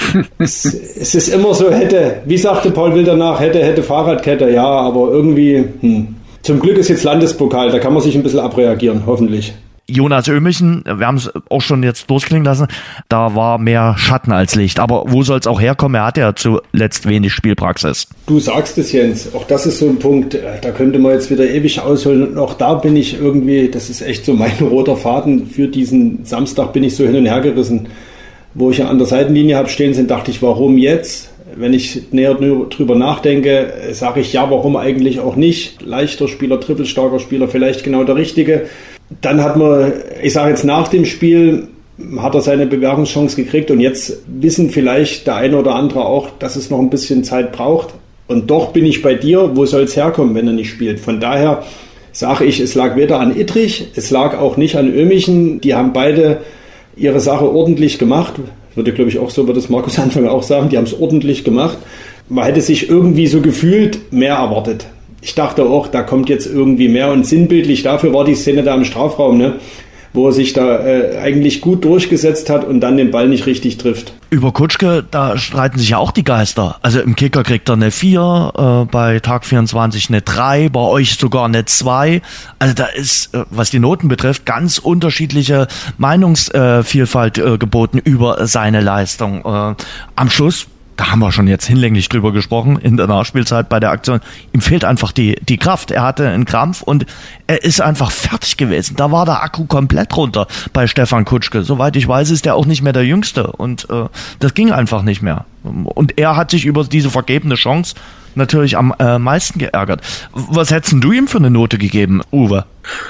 es, es ist immer so, hätte, wie sagte Paul Will danach, hätte, hätte Fahrradkette, ja, aber irgendwie, hm. Zum Glück ist jetzt Landespokal, da kann man sich ein bisschen abreagieren, hoffentlich. Jonas Ömichen, wir haben es auch schon jetzt durchklingen lassen, da war mehr Schatten als Licht. Aber wo soll es auch herkommen? Er hat ja zuletzt wenig Spielpraxis. Du sagst es, Jens. Auch das ist so ein Punkt, da könnte man jetzt wieder ewig ausholen. Und auch da bin ich irgendwie, das ist echt so mein roter Faden für diesen Samstag, bin ich so hin und her gerissen. Wo ich ja an der Seitenlinie habe stehen sind, dachte ich, warum jetzt? Wenn ich näher drüber nachdenke, sage ich, ja, warum eigentlich auch nicht? Leichter Spieler, trippelstarker Spieler, vielleicht genau der Richtige. Dann hat man, ich sage jetzt nach dem Spiel, hat er seine Bewährungschance gekriegt und jetzt wissen vielleicht der eine oder andere auch, dass es noch ein bisschen Zeit braucht. Und doch bin ich bei dir, wo soll es herkommen, wenn er nicht spielt? Von daher sage ich, es lag weder an Ittrich, es lag auch nicht an Ömichen. Die haben beide ihre Sache ordentlich gemacht. Würde, glaube ich, auch so, würde es Markus Anfang auch sagen, die haben es ordentlich gemacht. Man hätte sich irgendwie so gefühlt mehr erwartet. Ich dachte auch, da kommt jetzt irgendwie mehr und sinnbildlich dafür war die Szene da im Strafraum, ne? wo er sich da äh, eigentlich gut durchgesetzt hat und dann den Ball nicht richtig trifft. Über Kutschke, da streiten sich ja auch die Geister. Also im Kicker kriegt er eine vier, äh, bei Tag vierundzwanzig eine drei, bei euch sogar eine zwei. Also da ist, äh, was die Noten betrifft, ganz unterschiedliche Meinungsvielfalt äh, äh, geboten über seine Leistung. Äh, am Schluss, da haben wir schon jetzt hinlänglich drüber gesprochen, in der Nachspielzeit bei der Aktion, ihm fehlt einfach die die Kraft. Er hatte einen Krampf und er ist einfach fertig gewesen. Da war der Akku komplett runter bei Stefan Kutschke. Soweit ich weiß, ist er auch nicht mehr der Jüngste und äh, das ging einfach nicht mehr. Und er hat sich über diese vergebene Chance natürlich am äh, meisten geärgert. Was hättest du ihm für eine Note gegeben, Uwe?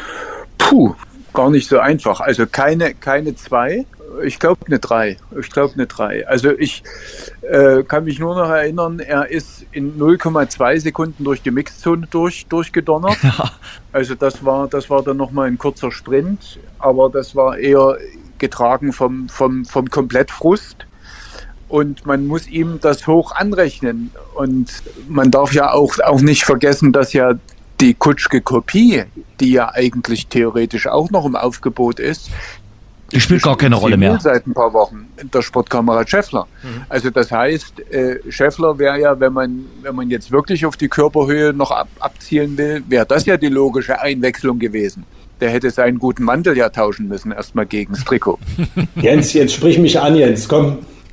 Puh, gar nicht so einfach. Also keine keine zwei. Ich glaube eine drei. Ich glaube eine drei. Also ich äh, kann mich nur noch erinnern, er ist in null Komma zwei Sekunden durch die Mixzone durch, durchgedonnert. Ja. Also das war, das war dann nochmal ein kurzer Sprint, aber das war eher getragen vom, vom, vom Komplettfrust. Und man muss ihm das hoch anrechnen. Und man darf ja auch, auch nicht vergessen, dass ja die Kutschke-Kopie, die ja eigentlich theoretisch auch noch im Aufgebot ist, die spielt gar keine Rolle mehr. Seit ein paar Wochen der Sportkamerad Scheffler. Mhm. Also das heißt, äh, Scheffler wäre ja, wenn man wenn man jetzt wirklich auf die Körperhöhe noch ab, abzielen will, wäre das ja die logische Einwechslung gewesen. Der hätte seinen guten Mantel ja tauschen müssen, erstmal gegen das Trikot. Jens, jetzt sprich mich an, Jens, komm.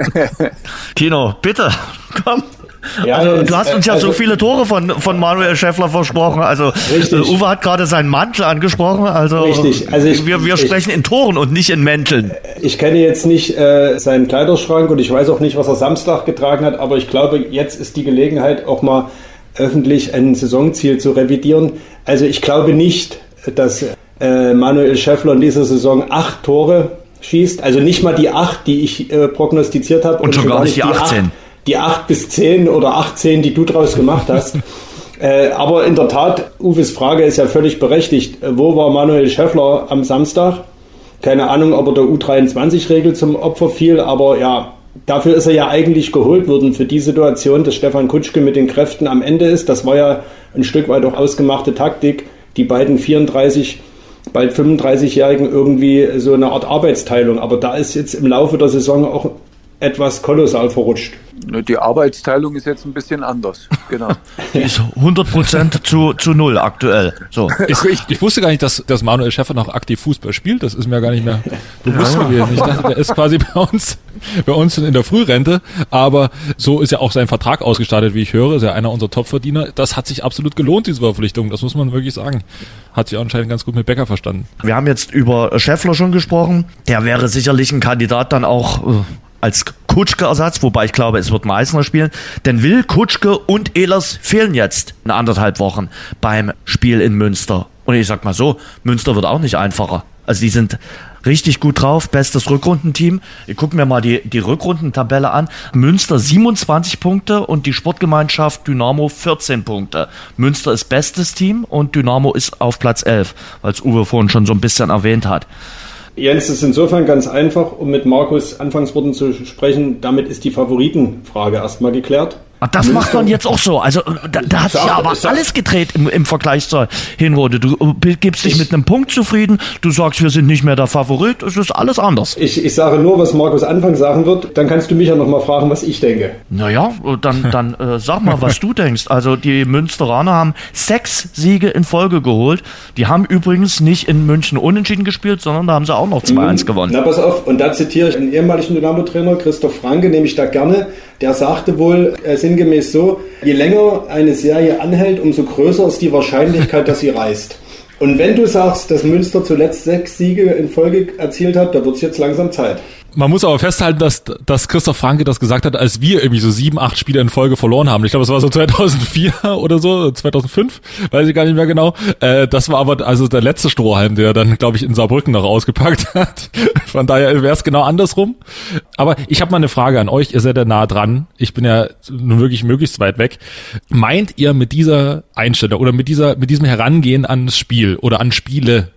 Tino, bitte, komm. Ja, also, Jens, du hast uns ja also, so viele Tore von, von Manuel Scheffler versprochen. Also richtig. Uwe hat gerade seinen Mantel angesprochen. Also, richtig. Also ich, wir, wir ich, sprechen in Toren und nicht in Mänteln. Ich kenne jetzt nicht äh, seinen Kleiderschrank und ich weiß auch nicht, was er Samstag getragen hat, aber ich glaube, jetzt ist die Gelegenheit, auch mal öffentlich ein Saisonziel zu revidieren. Also ich glaube nicht, dass äh, Manuel Scheffler in dieser Saison acht Tore schießt. Also nicht mal die acht, die ich äh, prognostiziert habe. Und, und schon gar nicht die achtzehn. acht, die acht bis zehn oder achtzehn, die du draus gemacht hast. äh, aber in der Tat, Uwes Frage ist ja völlig berechtigt. Wo war Manuel Scheffler am Samstag? Keine Ahnung, ob er der U dreiundzwanzig-Regel zum Opfer fiel, aber ja, dafür ist er ja eigentlich geholt worden für die Situation, dass Stefan Kutschke mit den Kräften am Ende ist. Das war ja ein Stück weit auch ausgemachte Taktik, die beiden vierunddreißig, bald fünfunddreißigjährigen irgendwie so eine Art Arbeitsteilung. Aber da ist jetzt im Laufe der Saison auch etwas kolossal verrutscht. Die Arbeitsteilung ist jetzt ein bisschen anders, genau. Die ist hundert Prozent zu, zu null aktuell. So. Ich, ich wusste gar nicht, dass, dass Manuel Scheffler noch aktiv Fußball spielt. Das ist mir gar nicht mehr bewusst ja. gewesen. Ich dachte, der ist quasi bei uns, bei uns in der Frührente. Aber so ist ja auch sein Vertrag ausgestartet, wie ich höre. Ist ja einer unserer Topverdiener. Das hat sich absolut gelohnt, diese Verpflichtung. Das muss man wirklich sagen. Hat sich anscheinend ganz gut mit Becker verstanden. Wir haben jetzt über Scheffler schon gesprochen. Der wäre sicherlich ein Kandidat dann auch äh, als Kutschke-Ersatz, wobei ich glaube, es wird Meißner spielen. Denn Will, Kutschke und Ehlers fehlen jetzt in anderthalb Wochen beim Spiel in Münster. Und ich sag mal so, Münster wird auch nicht einfacher. Also die sind richtig gut drauf, bestes Rückrundenteam. Ich gucke mir mal die, die Rückrundentabelle an. Münster siebenundzwanzig Punkte und die Sportgemeinschaft Dynamo vierzehn Punkte. Münster ist bestes Team und Dynamo ist auf Platz elf, weil es Uwe vorhin schon so ein bisschen erwähnt hat. Jens, das ist insofern ganz einfach, um mit Markus Anfangsworten zu sprechen. Damit ist die Favoritenfrage erstmal geklärt. Das macht man jetzt auch so. Also da, da hat sich ja aber alles gedreht im, im Vergleich zur Hinrunde. Du gibst dich ich, mit einem Punkt zufrieden, du sagst, wir sind nicht mehr der Favorit, es ist alles anders. Ich, ich sage nur, was Markus anfangs sagen wird, dann kannst du mich ja noch mal fragen, was ich denke. Naja, dann, dann äh, sag mal, was du denkst. Also die Münsteraner haben sechs Siege in Folge geholt. Die haben übrigens nicht in München unentschieden gespielt, sondern da haben sie auch noch zwei eins gewonnen. Na, pass auf, und da zitiere ich einen ehemaligen Dynamo-Trainer, Christoph Franke, nehme ich da gerne. Der sagte wohl äh, sinngemäß so, je länger eine Serie anhält, umso größer ist die Wahrscheinlichkeit, dass sie reißt. Und wenn du sagst, dass Münster zuletzt sechs Siege in Folge erzielt hat, da wird es jetzt langsam Zeit. Man muss aber festhalten, dass, dass Christoph Franke das gesagt hat, als wir irgendwie so sieben, acht Spiele in Folge verloren haben. Ich glaube, es war so zweitausendvier oder so, zweitausendfünf, weiß ich gar nicht mehr genau. Äh, das war aber also der letzte Strohhalm, der dann, glaube ich, in Saarbrücken noch ausgepackt hat. Von daher wäre es genau andersrum. Aber ich habe mal eine Frage an euch. Ihr seid ja nah dran. Ich bin ja nun wirklich möglichst weit weg. Meint ihr mit dieser Einstellung oder mit dieser mit diesem Herangehen an das Spiel oder an Spiele,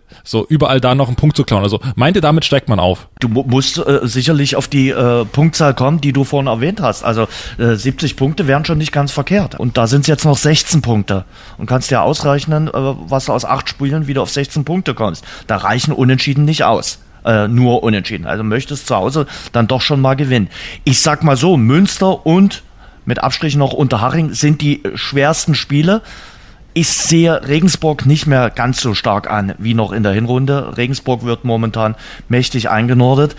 so überall da noch einen Punkt zu klauen. Also meint ihr, damit steigt man auf? Du mu- musst äh, sicherlich auf die äh, Punktzahl kommen, die du vorhin erwähnt hast. Also äh, siebzig Punkte wären schon nicht ganz verkehrt. Und da sind es jetzt noch sechzehn Punkte. Und kannst dir ausrechnen, äh, was du aus acht Spielen wieder auf sechzehn Punkte kommst. Da reichen Unentschieden nicht aus. Äh, nur Unentschieden. Also möchtest zu Hause dann doch schon mal gewinnen. Ich sag mal so, Münster und mit Abstrichen noch Unterhaching sind die schwersten Spiele. Ich sehe Regensburg nicht mehr ganz so stark an wie noch in der Hinrunde. Regensburg wird momentan mächtig eingenordet.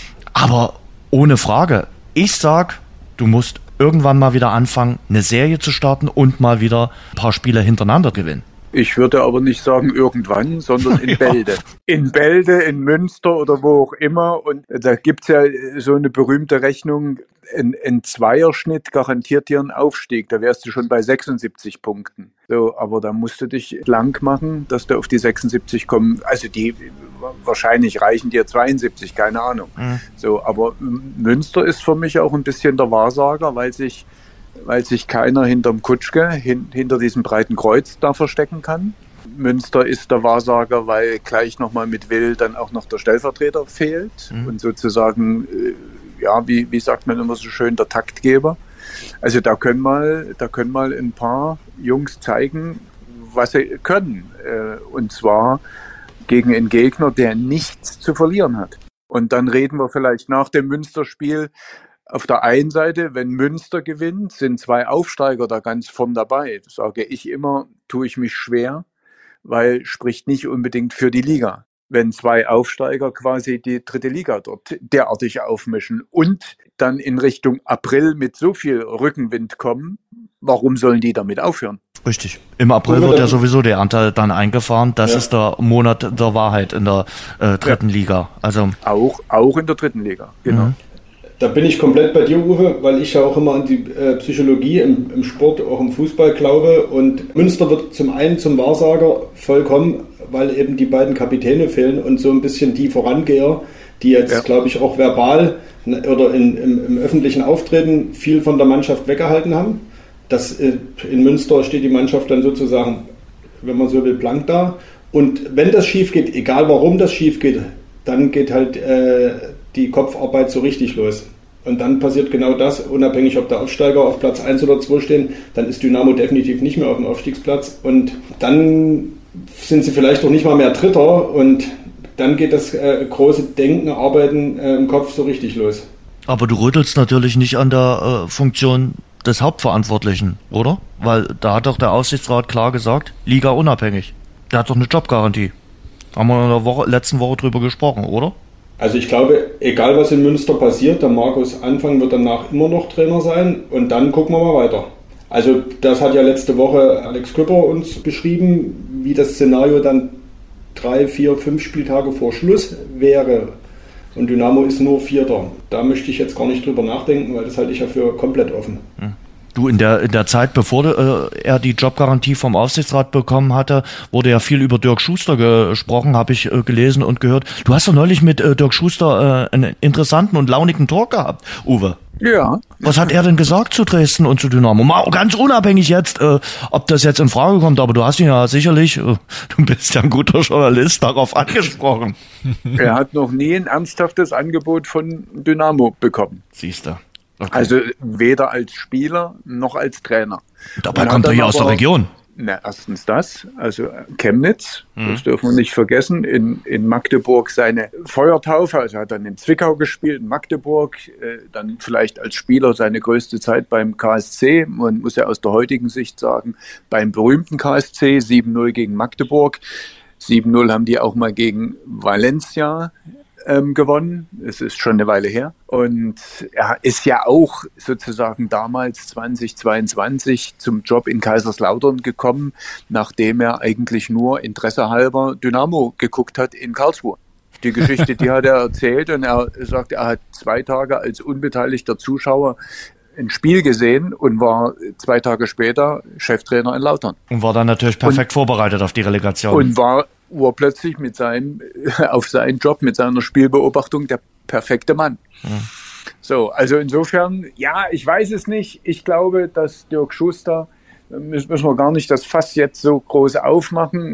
Aber ohne Frage, ich sag, du musst irgendwann mal wieder anfangen, eine Serie zu starten und mal wieder ein paar Spiele hintereinander gewinnen. Ich würde aber nicht sagen irgendwann, sondern in ja. Bälde. In Bälde, in Münster oder wo auch immer. Und da gibt's ja so eine berühmte Rechnung, ein, ein Zweierschnitt garantiert dir einen Aufstieg. Da wärst du schon bei sechsundsiebzig Punkten. So, aber da musst du dich lang machen, dass du auf die sechsundsiebzig kommen. Also die wahrscheinlich reichen dir zweiundsiebzig, keine Ahnung. Mhm. So, aber Münster ist für mich auch ein bisschen der Wahrsager, weil sich weil sich keiner hinterm Kutschke, hin, hinter diesem breiten Kreuz da verstecken kann. Münster ist der Wahrsager, weil gleich nochmal mit Will dann auch noch der Stellvertreter fehlt mhm. und sozusagen, ja, wie, wie sagt man immer so schön, der Taktgeber. Also da können mal, da können mal ein paar Jungs zeigen, was sie können. Und zwar gegen einen Gegner, der nichts zu verlieren hat. Und dann reden wir vielleicht nach dem Münsterspiel. Auf der einen Seite, wenn Münster gewinnt, sind zwei Aufsteiger da ganz vorn dabei. Das sage ich immer, tue ich mich schwer, weil spricht nicht unbedingt für die Liga. Wenn zwei Aufsteiger quasi die dritte Liga dort derartig aufmischen und dann in Richtung April mit so viel Rückenwind kommen, warum sollen die damit aufhören? Richtig. Im April wird ja sowieso die Ernte dann eingefahren. Das ja. ist der Monat der Wahrheit in der äh, dritten ja. Liga. Also auch, auch in der dritten Liga, genau. Mhm. Da bin ich komplett bei dir, Uwe, weil ich ja auch immer an die äh, Psychologie im, im Sport, auch im Fußball glaube. Und Münster wird zum einen zum Wahrsager vollkommen, weil eben die beiden Kapitäne fehlen und so ein bisschen die Vorangeher, die jetzt, ja. glaube ich, auch verbal oder in, im, im öffentlichen Auftreten viel von der Mannschaft weggehalten haben. Das, äh, in Münster steht die Mannschaft dann sozusagen, wenn man so will, blank da. Und wenn das schief geht, egal warum das schief geht, dann geht halt äh, die Kopfarbeit so richtig los. Und dann passiert genau das, unabhängig ob der Aufsteiger auf Platz eins oder zwei stehen, dann ist Dynamo definitiv nicht mehr auf dem Aufstiegsplatz und dann sind sie vielleicht auch nicht mal mehr Dritter und dann geht das äh, große Denken, Arbeiten äh, im Kopf so richtig los. Aber du rüttelst natürlich nicht an der äh, Funktion des Hauptverantwortlichen, oder? Weil da hat doch der Aufsichtsrat klar gesagt, Liga unabhängig. Der hat doch eine Jobgarantie. Haben wir in der Woche, letzten Woche drüber gesprochen, oder? Also ich glaube, egal was in Münster passiert, der Markus Anfang wird danach immer noch Trainer sein und dann gucken wir mal weiter. Also das hat ja letzte Woche Alex Küpper uns beschrieben, wie das Szenario dann drei, vier, fünf Spieltage vor Schluss wäre. Und Dynamo ist nur Vierter. Da möchte ich jetzt gar nicht drüber nachdenken, weil das halte ich ja für komplett offen. Hm. Du, in der in der Zeit, bevor äh, er die Jobgarantie vom Aufsichtsrat bekommen hatte, wurde ja viel über Dirk Schuster gesprochen, habe ich äh, gelesen und gehört. Du hast doch neulich mit äh, Dirk Schuster äh, einen interessanten und launigen Talk gehabt, Uwe. Ja. Was hat er denn gesagt zu Dresden und zu Dynamo? Mal ganz unabhängig jetzt, äh, ob das jetzt in Frage kommt, aber du hast ihn ja sicherlich, äh, du bist ja ein guter Journalist, darauf angesprochen. Er hat noch nie ein ernsthaftes Angebot von Dynamo bekommen. Siehst du. Okay. Also weder als Spieler noch als Trainer. Dabei kommt er hier aus der Region. Na, erstens das, also Chemnitz, mhm. das dürfen wir nicht vergessen, in, in Magdeburg seine Feuertaufe, also hat dann in Zwickau gespielt, in Magdeburg, äh, dann vielleicht als Spieler seine größte Zeit beim K S C, man muss ja aus der heutigen Sicht sagen, beim berühmten K S C, sieben null gegen Magdeburg, sieben null haben die auch mal gegen Valencia ähm, gewonnen. Es ist schon eine Weile her. Und er ist ja auch sozusagen damals zweitausendzweiundzwanzig zum Job in Kaiserslautern gekommen, nachdem er eigentlich nur interessehalber Dynamo geguckt hat in Karlsruhe. Die Geschichte, die hat er erzählt, und er sagt, er hat zwei Tage als unbeteiligter Zuschauer ein Spiel gesehen und war zwei Tage später Cheftrainer in Lautern. Und war dann natürlich perfekt und, vorbereitet auf die Relegation. Und war urplötzlich mit seinem, auf seinen Job, mit seiner Spielbeobachtung der perfekte Mann. Ja. So, also insofern, ja, ich weiß es nicht. Ich glaube, dass Dirk Schuster, müssen wir gar nicht das Fass jetzt so groß aufmachen,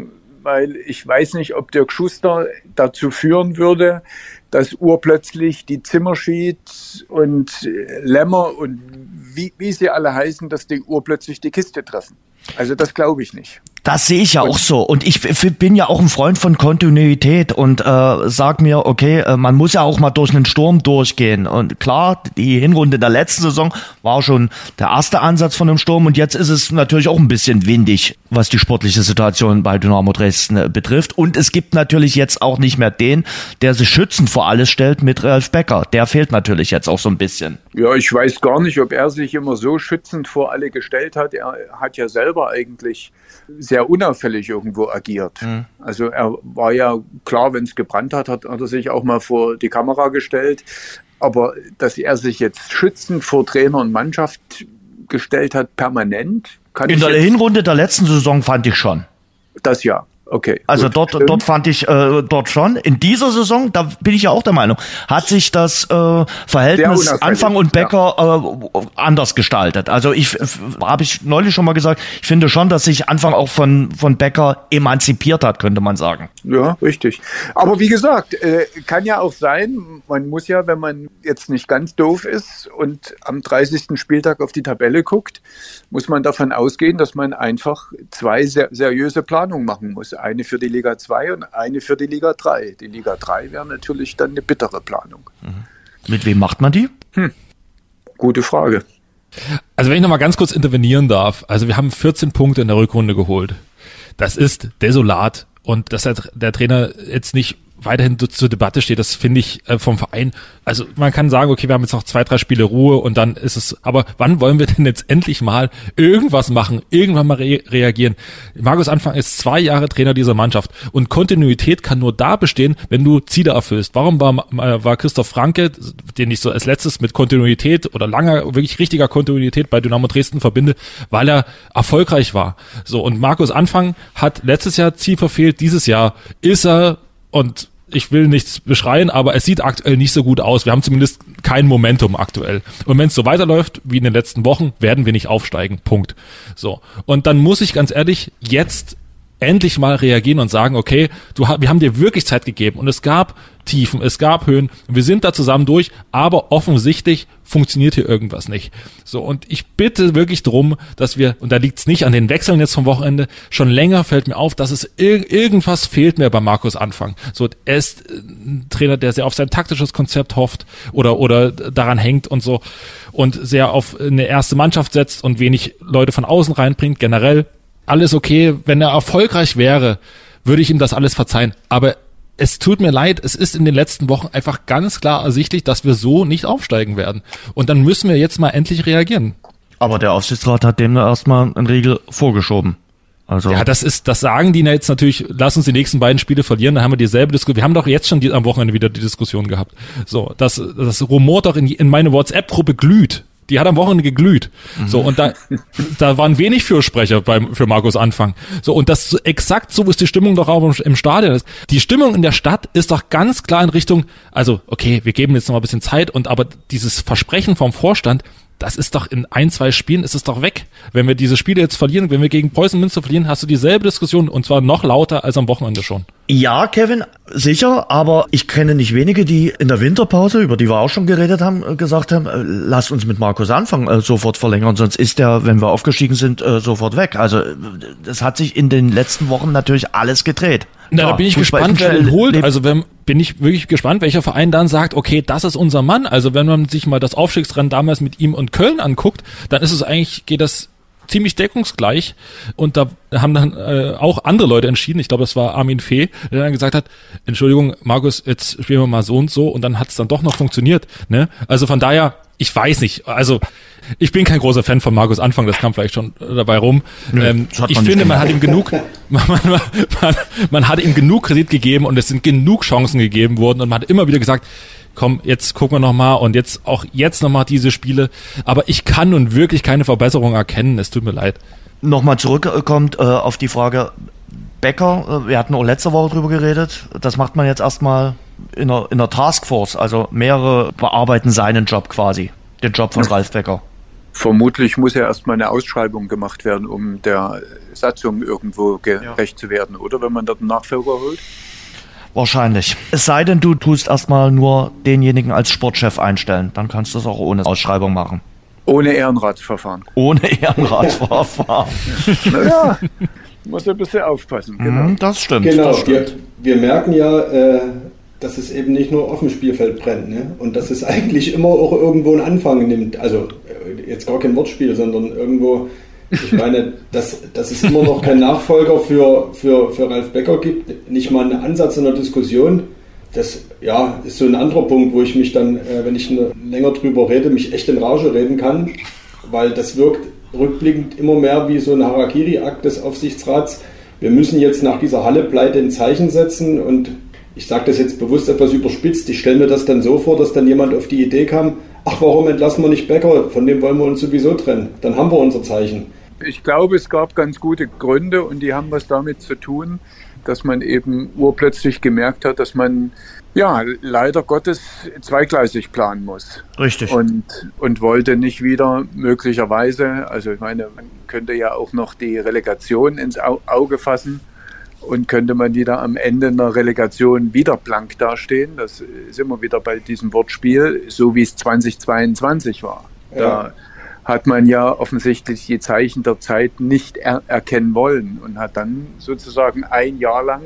weil ich weiß nicht, ob Dirk Schuster dazu führen würde, dass urplötzlich die Zimmerschied und Lämmer und wie, wie sie alle heißen, dass die urplötzlich die Kiste treffen. Also das glaube ich nicht. Das sehe ich ja auch so. Und ich f- bin ja auch ein Freund von Kontinuität und äh, sag mir, okay, äh, man muss ja auch mal durch einen Sturm durchgehen. Und klar, die Hinrunde der letzten Saison war schon der erste Ansatz von einem Sturm und jetzt ist es natürlich auch ein bisschen windig, was die sportliche Situation bei Dynamo Dresden äh, betrifft. Und es gibt natürlich jetzt auch nicht mehr den, der sich schützend vor alles stellt mit Ralf Becker. Der fehlt natürlich jetzt auch so ein bisschen. Ja, ich weiß gar nicht, ob er sich immer so schützend vor alle gestellt hat. Er hat ja selber eigentlich sehr unauffällig irgendwo agiert. Mhm. Also er war ja klar, wenn es gebrannt hat, hat, hat er sich auch mal vor die Kamera gestellt. Aber dass er sich jetzt schützend vor Trainer und Mannschaft gestellt hat, permanent, kann In ich der jetzt, Hinrunde der letzten Saison fand ich schon. Das ja. Okay. Also gut, dort, stimmt. dort fand ich äh, dort schon. In dieser Saison, da bin ich ja auch der Meinung, hat sich das äh, Verhältnis Anfang und Becker ja. äh, anders gestaltet. Also ich f- habe ich neulich schon mal gesagt, ich finde schon, dass sich Anfang auch von von Becker emanzipiert hat, könnte man sagen. Ja, richtig. Aber wie gesagt, äh, kann ja auch sein, man muss ja, wenn man jetzt nicht ganz doof ist und am dreißigsten Spieltag auf die Tabelle guckt, muss man davon ausgehen, dass man einfach zwei ser- seriöse Planungen machen muss. Eine für die Liga zwei und eine für die Liga drei. Die Liga drei wäre natürlich dann eine bittere Planung. Mhm. Mit wem macht man die? Hm. Gute Frage. Also wenn ich nochmal ganz kurz intervenieren darf. Also wir haben vierzehn Punkte in der Rückrunde geholt. Das ist desolat. Und dass der, der Trainer jetzt nicht weiterhin zur Debatte steht, das finde ich äh, vom Verein, also man kann sagen, okay, wir haben jetzt noch zwei, drei Spiele Ruhe und dann ist es, aber wann wollen wir denn jetzt endlich mal irgendwas machen, irgendwann mal re- reagieren? Markus Anfang ist zwei Jahre Trainer dieser Mannschaft und Kontinuität kann nur da bestehen, wenn du Ziele erfüllst. Warum war, war Christoph Franke, den ich so als letztes mit Kontinuität oder langer, wirklich richtiger Kontinuität bei Dynamo Dresden verbinde, weil er erfolgreich war. So, und Markus Anfang hat letztes Jahr Ziel verfehlt, dieses Jahr ist er, und ich will nichts beschreien, aber es sieht aktuell nicht so gut aus. Wir haben zumindest kein Momentum aktuell. Und wenn es so weiterläuft wie in den letzten Wochen, werden wir nicht aufsteigen. Punkt. So. Und dann muss ich ganz ehrlich jetzt endlich mal reagieren und sagen, okay, du, wir haben dir wirklich Zeit gegeben und es gab Tiefen, es gab Höhen, wir sind da zusammen durch, aber offensichtlich funktioniert hier irgendwas nicht. So, und ich bitte wirklich drum, dass wir, und da liegt es nicht an den Wechseln jetzt vom Wochenende, schon länger fällt mir auf, dass es ir- irgendwas fehlt mir bei Markus Anfang. So, er ist ein Trainer, der sehr auf sein taktisches Konzept hofft oder, oder daran hängt und so und sehr auf eine erste Mannschaft setzt und wenig Leute von außen reinbringt, generell. Alles okay, wenn er erfolgreich wäre, würde ich ihm das alles verzeihen. Aber es tut mir leid, es ist in den letzten Wochen einfach ganz klar ersichtlich, dass wir so nicht aufsteigen werden. Und dann müssen wir jetzt mal endlich reagieren. Aber der Aufsichtsrat hat dem erstmal einen Riegel vorgeschoben. Also ja, das ist, das sagen die jetzt natürlich, lass uns die nächsten beiden Spiele verlieren, dann haben wir dieselbe Diskussion. Wir haben doch jetzt schon die, am Wochenende wieder die Diskussion gehabt. So, das, das rumort doch in, in meine WhatsApp-Gruppe glüht. Die hat am Wochenende geglüht. Mhm. So, und da, da waren wenig Fürsprecher beim, für Markus Anfang. So, und das, exakt so ist die Stimmung doch auch im, im Stadion. Die Stimmung in der Stadt ist doch ganz klar in Richtung, also, okay, wir geben jetzt noch mal ein bisschen Zeit und, aber dieses Versprechen vom Vorstand, das ist doch in ein, zwei Spielen ist es doch weg. Wenn wir diese Spiele jetzt verlieren, wenn wir gegen Preußen Münster verlieren, hast du dieselbe Diskussion und zwar noch lauter als am Wochenende schon. Ja, Kevin, sicher, aber ich kenne nicht wenige, die in der Winterpause, über die wir auch schon geredet haben, gesagt haben, äh, lasst uns mit Markus Anfang äh, sofort verlängern, sonst ist der, wenn wir aufgestiegen sind, äh, sofort weg. Also das hat sich in den letzten Wochen natürlich alles gedreht. Na, Klar, da bin ich Fußball gespannt, wer schnell den holt. lebt. Also wenn, bin ich wirklich gespannt, welcher Verein dann sagt, okay, das ist unser Mann. Also wenn man sich mal das Aufstiegsrennen damals mit ihm und Köln anguckt, dann ist es eigentlich, geht das ziemlich deckungsgleich. Und da haben dann äh, auch andere Leute entschieden. Ich glaube, das war Armin Fee, der dann gesagt hat, Entschuldigung, Markus, jetzt spielen wir mal so und so. Und dann hat es dann doch noch funktioniert. Ne? Also von daher, ich weiß nicht. Also ich bin kein großer Fan von Markus Anfang, das kam vielleicht schon dabei rum. Nö, ähm, ich man finde, man hat ihm genug, man, man, man, man hat ihm genug Kredit gegeben und es sind genug Chancen gegeben worden und man hat immer wieder gesagt, komm, jetzt gucken wir nochmal und jetzt auch jetzt nochmal diese Spiele. Aber ich kann nun wirklich keine Verbesserung erkennen, es tut mir leid. Nochmal zurückkommt äh, auf die Frage Becker, äh, wir hatten auch letzte Woche drüber geredet, das macht man jetzt erstmal in einer, in einer Taskforce, also mehrere bearbeiten seinen Job quasi, den Job von Ralf Becker. Vermutlich muss ja erstmal eine Ausschreibung gemacht werden, um der Satzung irgendwo gerecht ja. zu werden, oder? Wenn man dort einen Nachfolger holt? Wahrscheinlich. Es sei denn, du tust erstmal nur denjenigen als Sportchef einstellen. Dann kannst du es auch ohne Ausschreibung machen. Ohne Ehrenratsverfahren. Ohne Ehrenratsverfahren. Naja, muss ein bisschen aufpassen. Genau. Das stimmt. Genau, das stimmt. Wir, wir merken ja, äh, dass es eben nicht nur auf dem Spielfeld brennt, ne? Und dass es eigentlich immer auch irgendwo einen Anfang nimmt. Also jetzt gar kein Wortspiel, sondern irgendwo, ich meine, dass, dass es immer noch keinen Nachfolger für, für, für Ralf Becker gibt, nicht mal einen Ansatz in der Diskussion. Das ja, ist so ein anderer Punkt, wo ich mich dann, äh, wenn ich länger drüber rede, mich echt in Rage reden kann, weil das wirkt rückblickend immer mehr wie so ein Harakiri-Akt des Aufsichtsrats. Wir müssen jetzt nach dieser Halle-Pleite ein Zeichen setzen und ich sage das jetzt bewusst etwas überspitzt, ich stelle mir das dann so vor, dass dann jemand auf die Idee kam, ach, warum entlassen wir nicht Becker, von dem wollen wir uns sowieso trennen, dann haben wir unser Zeichen. Ich glaube, es gab ganz gute Gründe und die haben was damit zu tun, dass man eben urplötzlich gemerkt hat, dass man ja leider Gottes zweigleisig planen muss. Richtig. Und, und wollte nicht wieder möglicherweise, also ich meine, man könnte ja auch noch die Relegation ins Auge fassen. Und könnte man wieder am Ende einer Relegation wieder blank dastehen, das ist immer wieder bei diesem Wortspiel, so wie es zweitausendzweiundzwanzig war. Ja. Da hat man ja offensichtlich die Zeichen der Zeit nicht er- erkennen wollen und hat dann sozusagen ein Jahr lang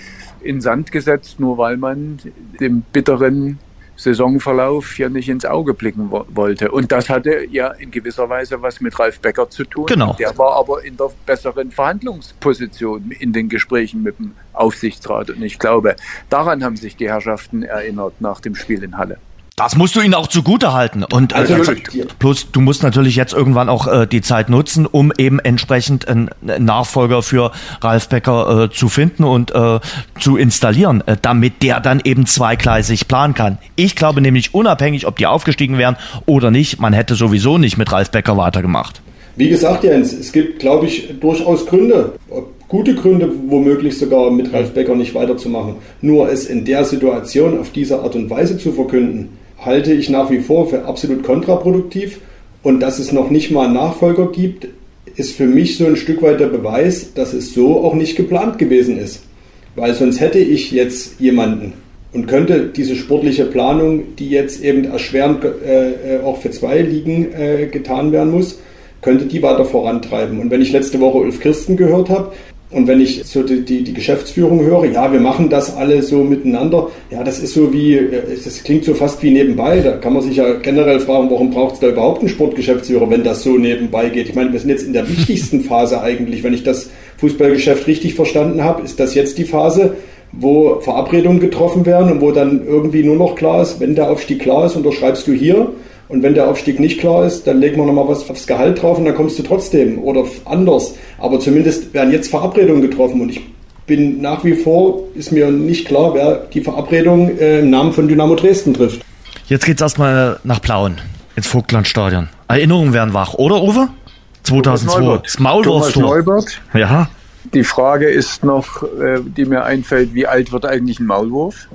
in Sand gesetzt, nur weil man dem bitteren Saisonverlauf ja nicht ins Auge blicken wo- wollte. Und das hatte ja in gewisser Weise was mit Ralf Becker zu tun. Genau. Der war aber in der besseren Verhandlungsposition in den Gesprächen mit dem Aufsichtsrat. Und ich glaube, daran haben sich die Herrschaften erinnert nach dem Spiel in Halle. Das musst du ihnen auch zugute halten. Und äh, Also, plus du musst natürlich jetzt irgendwann auch äh, die Zeit nutzen, um eben entsprechend einen, einen Nachfolger für Ralf Becker äh, zu finden und äh, zu installieren, äh, damit der dann eben zweigleisig planen kann. Ich glaube nämlich, unabhängig, ob die aufgestiegen wären oder nicht, man hätte sowieso nicht mit Ralf Becker weitergemacht. Wie gesagt, Jens, es gibt, glaube ich, durchaus Gründe, gute Gründe, womöglich sogar mit Ralf Becker nicht weiterzumachen. Nur es in der Situation auf diese Art und Weise zu verkünden, halte ich nach wie vor für absolut kontraproduktiv. Und dass es noch nicht mal einen Nachfolger gibt, ist für mich so ein Stück weit der Beweis, dass es so auch nicht geplant gewesen ist. Weil sonst hätte ich jetzt jemanden und könnte diese sportliche Planung, die jetzt eben erschwerend äh, auch für zwei Ligen äh, getan werden muss, könnte die weiter vorantreiben. Und wenn ich letzte Woche Ulf Kirsten gehört habe, und wenn ich so die, die, die Geschäftsführung höre, ja, wir machen das alle so miteinander, ja, das ist so wie, das klingt so fast wie nebenbei. Da kann man sich ja generell fragen, warum braucht es da überhaupt einen Sportgeschäftsführer, wenn das so nebenbei geht. Ich meine, wir sind jetzt in der wichtigsten Phase eigentlich. Wenn ich das Fußballgeschäft richtig verstanden habe, ist das jetzt die Phase, wo Verabredungen getroffen werden und wo dann irgendwie nur noch klar ist, wenn der Aufstieg klar ist, unterschreibst du hier. Und wenn der Aufstieg nicht klar ist, dann legen wir nochmal was aufs Gehalt drauf und dann kommst du trotzdem oder anders. Aber zumindest werden jetzt Verabredungen getroffen und ich bin nach wie vor, ist mir nicht klar, wer die Verabredung äh, im Namen von Dynamo Dresden trifft. Jetzt geht's erstmal nach Plauen, ins Vogtlandstadion. Erinnerungen werden wach, oder Uwe? zweitausendzwei, das Maulwurfstor. Thomas Neubert. Ja. Die Frage ist noch, äh, die mir einfällt, wie alt wird eigentlich ein Maulwurf?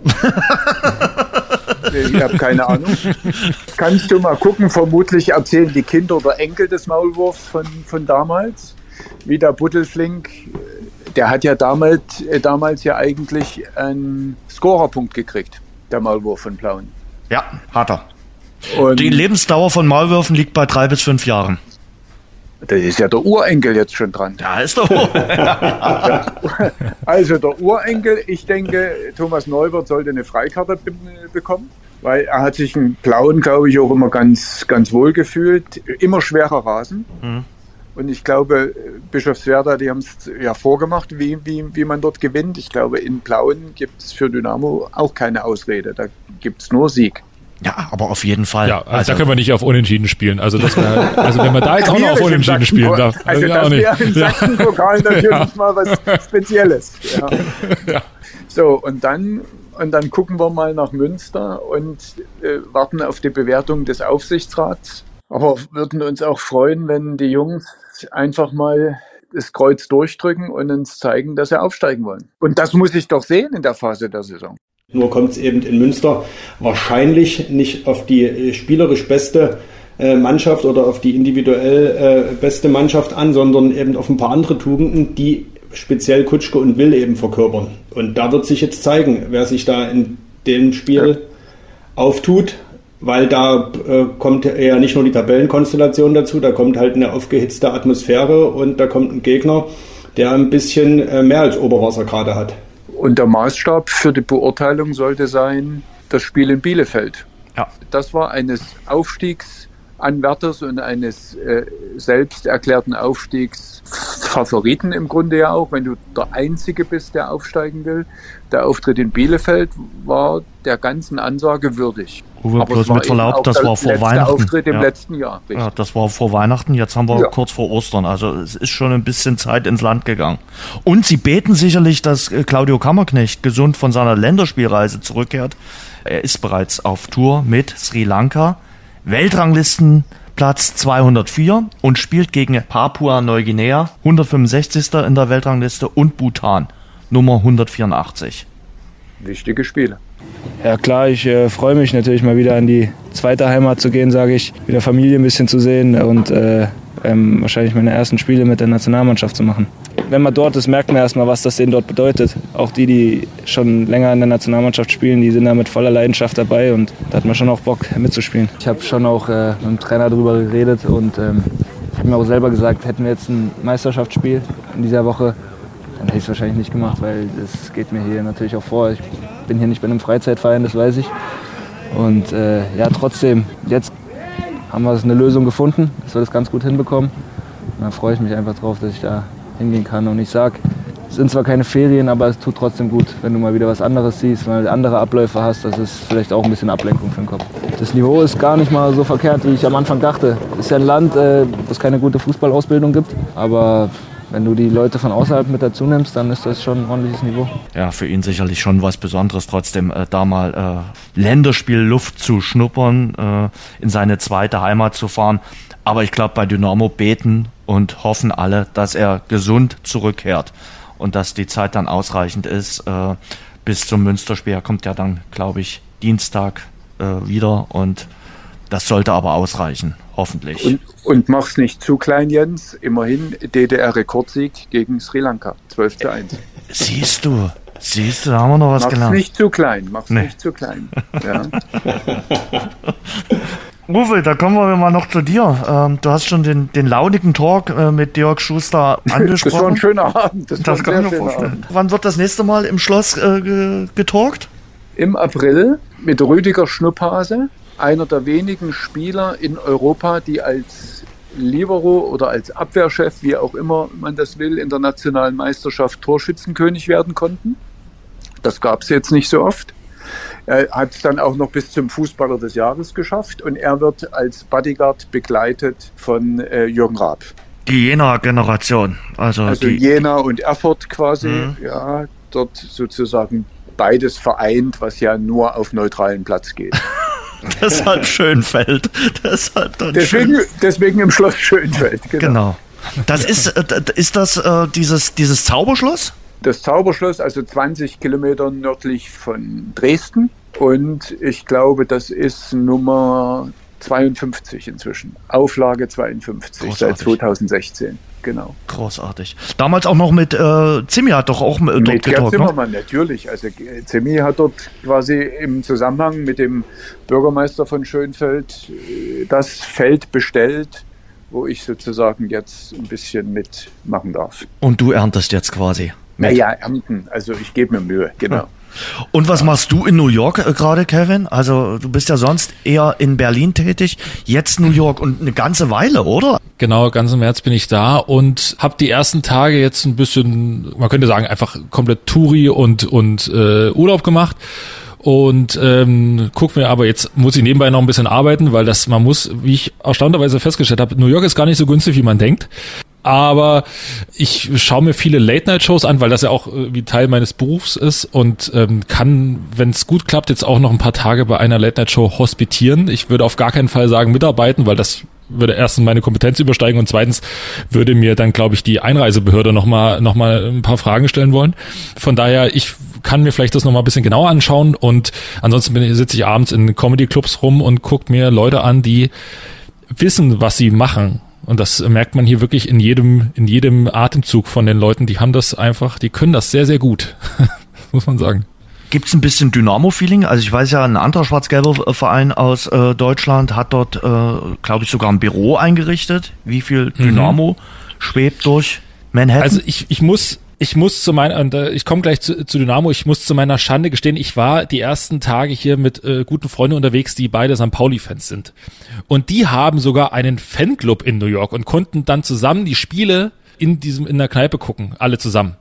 Ich habe keine Ahnung. Kannst du mal gucken, vermutlich erzählen die Kinder oder Enkel des Maulwurfs von, von damals, wie der Buttelflink, der hat ja damals, äh, damals ja eigentlich einen Scorerpunkt gekriegt, der Maulwurf von Plauen. Ja, hat er. Und die Lebensdauer von Maulwürfen liegt bei drei bis fünf Jahren. Da ist ja der Urenkel jetzt schon dran. Da ist der Urenkel. Also der Urenkel, ich denke, Thomas Neubert sollte eine Freikarte be- bekommen, weil er hat sich in Plauen, glaube ich, auch immer ganz, ganz wohl gefühlt. Immer schwerer Rasen. Mhm. Und ich glaube, Bischofswerda, die haben es ja vorgemacht, wie, wie, wie man dort gewinnt. Ich glaube, in Plauen gibt es für Dynamo auch keine Ausrede. Da gibt es nur Sieg. Ja, aber auf jeden Fall. Ja, also, also da können wir nicht auf Unentschieden spielen. Also, das wär, also wenn wir da jetzt auch noch auf Unentschieden spielen darf. Also das wäre im Sachsenpokal natürlich ja. mal was Spezielles. Ja. Ja. So, und dann, und dann gucken wir mal nach Münster und äh, warten auf die Bewertung des Aufsichtsrats. Aber würden uns auch freuen, wenn die Jungs einfach mal das Kreuz durchdrücken und uns zeigen, dass sie aufsteigen wollen. Und das muss ich doch sehen in der Phase der Saison. Nur kommt es eben in Münster wahrscheinlich nicht auf die spielerisch beste äh, Mannschaft oder auf die individuell äh, beste Mannschaft an, sondern eben auf ein paar andere Tugenden, die speziell Kutschke und Will eben verkörpern. Und da wird sich jetzt zeigen, wer sich da in dem Spiel ja. auftut, weil da äh, kommt ja nicht nur die Tabellenkonstellation dazu, da kommt halt eine aufgehitzte Atmosphäre und da kommt ein Gegner, der ein bisschen äh, mehr als Oberwasser gerade hat. Und der Maßstab für die Beurteilung sollte sein, das Spiel in Bielefeld. Ja. Das war eines Aufstiegsanwärters und eines äh, selbst erklärten Aufstiegsfavoriten im Grunde ja auch, wenn du der Einzige bist, der aufsteigen will. Der Auftritt in Bielefeld war der ganzen Ansage würdig. Uwe, aber bloß mit Verlaub, das war vor Weihnachten. Der Auftritt im ja. letzten Jahr. Richtig. Ja, das war vor Weihnachten, jetzt haben wir ja. kurz vor Ostern. Also es ist schon ein bisschen Zeit ins Land gegangen. Und sie beten sicherlich, dass Claudio Kammerknecht gesund von seiner Länderspielreise zurückkehrt. Er ist bereits auf Tour mit Sri Lanka, Weltranglistenplatz zweihundertvier und spielt gegen Papua-Neuguinea, hundertfünfundsechzigster in der Weltrangliste, und Bhutan, Nummer hundertvierundachtzig. Wichtige Spiele. Ja klar, ich äh, freue mich natürlich mal wieder an die zweite Heimat zu gehen, sage ich, wieder Familie ein bisschen zu sehen und äh, ähm, wahrscheinlich meine ersten Spiele mit der Nationalmannschaft zu machen. Wenn man dort ist, merkt man erstmal, was das denen dort bedeutet. Auch die, die schon länger in der Nationalmannschaft spielen, die sind da mit voller Leidenschaft dabei und da hat man schon auch Bock mitzuspielen. Ich habe schon auch äh, mit dem Trainer darüber geredet und ähm, ich habe mir auch selber gesagt, hätten wir jetzt ein Meisterschaftsspiel in dieser Woche, dann hätte ich es wahrscheinlich nicht gemacht, weil das geht mir hier natürlich auch vor. Ich bin hier nicht bei einem Freizeitverein, das weiß ich. Und äh, ja, trotzdem, jetzt haben wir eine Lösung gefunden, dass wir das ganz gut hinbekommen. Und dann freue ich mich einfach drauf, dass ich da hingehen kann. Und ich sage, es sind zwar keine Ferien, aber es tut trotzdem gut, wenn du mal wieder was anderes siehst, weil du andere Abläufe hast. Das ist vielleicht auch ein bisschen Ablenkung für den Kopf. Das Niveau ist gar nicht mal so verkehrt, wie ich am Anfang dachte. Es ist ja ein Land, äh, wo es keine gute Fußballausbildung gibt, aber wenn du die Leute von außerhalb mit dazu nimmst, dann ist das schon ein ordentliches Niveau. Ja, für ihn sicherlich schon was Besonderes, trotzdem äh, da mal äh, Länderspielluft zu schnuppern, äh, in seine zweite Heimat zu fahren. Aber ich glaube, bei Dynamo beten und hoffen alle, dass er gesund zurückkehrt und dass die Zeit dann ausreichend ist äh, bis zum Münsterspiel. Er kommt ja dann, glaube ich, Dienstag äh, wieder und das sollte aber ausreichen, hoffentlich. Und, und mach's nicht zu klein, Jens. Immerhin D D R-Rekordsieg gegen Sri Lanka, zwölf zu eins. Siehst du, siehst du, da haben wir noch was mach's gelernt. Mach's nicht zu klein, mach's nee. nicht zu klein. Ja. Uwe, da kommen wir mal noch zu dir. Ähm, du hast schon den, den launigen Talk äh, mit Dirk Schuster angesprochen. Das war ein schöner Abend. Das, das kann ich mir vorstellen. Abend. Wann wird das nächste Mal im Schloss äh, getalkt? Im April mit Rüdiger Schnupphase. Einer der wenigen Spieler in Europa, die als Libero oder als Abwehrchef, wie auch immer man das will, in der nationalen Meisterschaft Torschützenkönig werden konnten. Das gab es jetzt nicht so oft. Er hat es dann auch noch bis zum Fußballer des Jahres geschafft und er wird als Bodyguard begleitet von äh, Jürgen Raab. Die Jena-Generation. Also, also die, Jena und Erfurt quasi, mhm. ja, dort sozusagen beides vereint, was ja nur auf neutralen Platz geht. Deshalb Schönfeld. Deshalb dann deswegen, Schön... deswegen im Schloss Schönfeld. Genau. genau. Das ist, ist das äh, dieses, dieses Zauberschloss? Das Zauberschloss, also zwanzig Kilometer nördlich von Dresden. Und ich glaube, das ist Nummer zweiundfünfzig inzwischen. Auflage zweiundfünfzig. Großartig. Seit zweitausendsechzehn. Genau. Großartig. Damals auch noch mit äh, Zimmi hat doch auch mit, mit dort Gerd getalkt, Zimmermann, ne? Natürlich. Also Zimmi hat dort quasi im Zusammenhang mit dem Bürgermeister von Schönfeld das Feld bestellt, wo ich sozusagen jetzt ein bisschen mitmachen darf. Und du erntest jetzt quasi? Naja, ernten. Also ich gebe mir Mühe, genau. Ja. Und was machst du in New York äh, gerade, Kevin? Also du bist ja sonst eher in Berlin tätig, jetzt New York und eine ganze Weile, oder? Genau, ganz im März bin ich da und habe die ersten Tage jetzt ein bisschen, man könnte sagen, einfach komplett Touri und und äh, Urlaub gemacht. Und ähm, guck mir aber, jetzt muss ich nebenbei noch ein bisschen arbeiten, weil das, man muss, wie ich erstaunlicherweise festgestellt habe, New York ist gar nicht so günstig, wie man denkt. Aber ich schaue mir viele Late-Night-Shows an, weil das ja auch wie Teil meines Berufs ist und ähm, kann, wenn es gut klappt, jetzt auch noch ein paar Tage bei einer Late-Night-Show hospitieren. Ich würde auf gar keinen Fall sagen mitarbeiten, weil das würde erstens meine Kompetenz übersteigen und zweitens würde mir dann, glaube ich, die Einreisebehörde nochmal noch mal ein paar Fragen stellen wollen. Von daher, ich kann mir vielleicht das nochmal ein bisschen genauer anschauen und ansonsten bin, sitze ich abends in Comedy-Clubs rum und gucke mir Leute an, die wissen, was sie machen. Und das merkt man hier wirklich in jedem, in jedem Atemzug von den Leuten. Die haben das einfach, die können das sehr, sehr gut. Muss man sagen. Gibt's ein bisschen Dynamo-Feeling? Also ich weiß ja, ein anderer schwarz-gelber Verein aus äh, Deutschland hat dort, äh, glaube ich, sogar ein Büro eingerichtet. Wie viel Dynamo mhm. schwebt durch Manhattan? Also ich, ich muss... Ich muss zu meiner, und ich komme gleich zu, zu Dynamo, ich muss zu meiner Schande gestehen, ich war die ersten Tage hier mit äh, guten Freunden unterwegs, die beide Sankt Pauli-Fans sind. Und die haben sogar einen Fanclub in New York und konnten dann zusammen die Spiele in diesem in der Kneipe gucken, alle zusammen.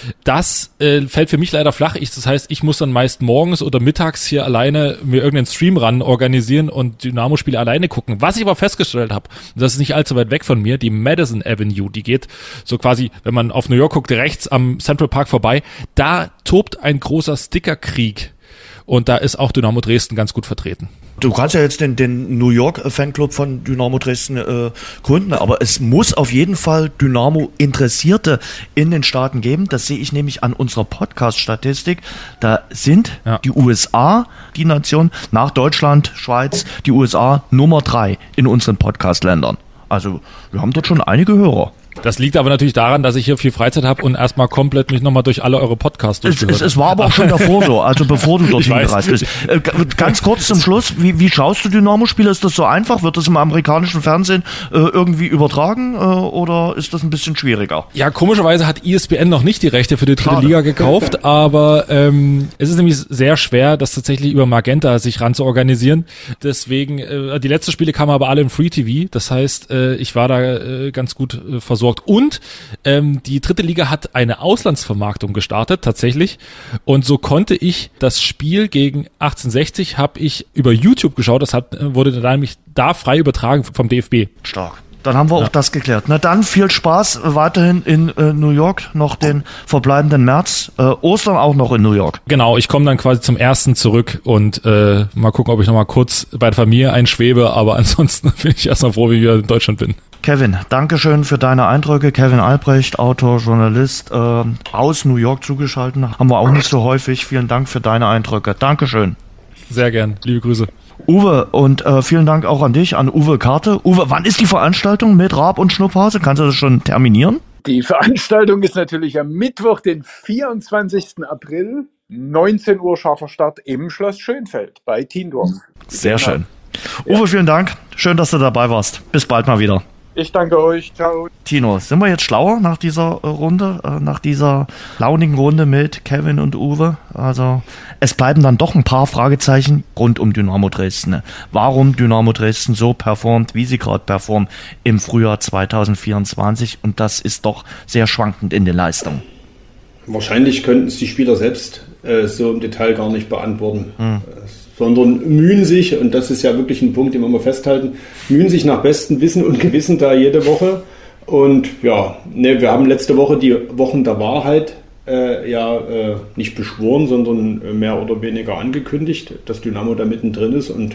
Das äh, fällt für mich leider flach. Ich, das heißt, ich muss dann meist morgens oder mittags hier alleine mir irgendeinen Stream-Run organisieren und Dynamo-Spiele alleine gucken. Was ich aber festgestellt habe, das ist nicht allzu weit weg von mir, die Madison Avenue, die geht so quasi, wenn man auf New York guckt, rechts am Central Park vorbei. Da tobt ein großer Stickerkrieg. Und da ist auch Dynamo Dresden ganz gut vertreten. Du kannst ja jetzt den, den New York Fanclub von Dynamo Dresden äh, gründen, aber es muss auf jeden Fall Dynamo-Interessierte in den Staaten geben. Das sehe ich nämlich an unserer Podcast-Statistik. Da sind ja. die U S A, die Nation, nach Deutschland, Schweiz, die U S A Nummer drei in unseren Podcast-Ländern. Also wir haben dort schon einige Hörer. Das liegt aber natürlich daran, dass ich hier viel Freizeit habe und erstmal komplett mich nochmal durch alle eure Podcasts durchgehört habe. Es, es war aber auch schon davor so, also bevor du dorthin gereist bist. Äh, ganz kurz zum Schluss, wie, wie schaust du Dynamo-Spiele? Ist das so einfach? Wird das im amerikanischen Fernsehen äh, irgendwie übertragen äh, oder ist das ein bisschen schwieriger? Ja, komischerweise hat E S P N noch nicht die Rechte für die dritte Schade. Liga gekauft, aber ähm, es ist nämlich sehr schwer, das tatsächlich über Magenta sich ran zu organisieren. Deswegen, äh, die letzten Spiele kamen aber alle im Free T V, das heißt, äh, ich war da äh, ganz gut äh, versorgt. Und ähm, die dritte Liga hat eine Auslandsvermarktung gestartet, tatsächlich. Und so konnte ich das Spiel gegen achtzehnhundertsechzig, habe ich über YouTube geschaut. Das hat, wurde dann nämlich da frei übertragen vom D F B. Stark. Dann haben wir ja. auch das geklärt. Na dann, viel Spaß weiterhin in äh, New York, noch den verbleibenden März. Äh, Ostern auch noch in New York. Genau, ich komme dann quasi zum ersten zurück und äh, mal gucken, ob ich noch mal kurz bei der Familie einschwebe. Aber ansonsten bin ich erstmal froh, wie ich wieder in Deutschland bin. Kevin, Dankeschön für deine Eindrücke. Kevin Albrecht, Autor, Journalist, äh, aus New York zugeschaltet. Haben wir auch nicht so häufig. Vielen Dank für deine Eindrücke. Dankeschön. Sehr gern. Liebe Grüße. Uwe, und äh, vielen Dank auch an dich, an Uwe Karte. Uwe, wann ist die Veranstaltung mit Raab und Schnupphase? Kannst du das schon terminieren? Die Veranstaltung ist natürlich am Mittwoch, den vierundzwanzigsten April, neunzehn Uhr scharfer Start im Schloss Schönfeld bei Tiendorf. Sehr genau. Schön. Uwe, ja. Vielen Dank. Schön, dass du dabei warst. Bis bald mal wieder. Ich danke euch. Ciao. Tino, sind wir jetzt schlauer nach dieser äh, Runde, äh, nach dieser launigen Runde mit Kevin und Uwe? Also es bleiben dann doch ein paar Fragezeichen rund um Dynamo Dresden. Warum Dynamo Dresden so performt, wie sie gerade performt im Frühjahr zwanzig vierundzwanzig, und das ist doch sehr schwankend in den Leistungen. Wahrscheinlich könnten es die Spieler selbst äh, so im Detail gar nicht beantworten. Hm. Sondern mühen sich, und das ist ja wirklich ein Punkt, den wir mal festhalten, mühen sich nach bestem Wissen und Gewissen da jede Woche. Und ja, ne, wir haben letzte Woche die Wochen der Wahrheit äh, ja äh, nicht beschworen, sondern mehr oder weniger angekündigt, dass Dynamo da mittendrin ist. Und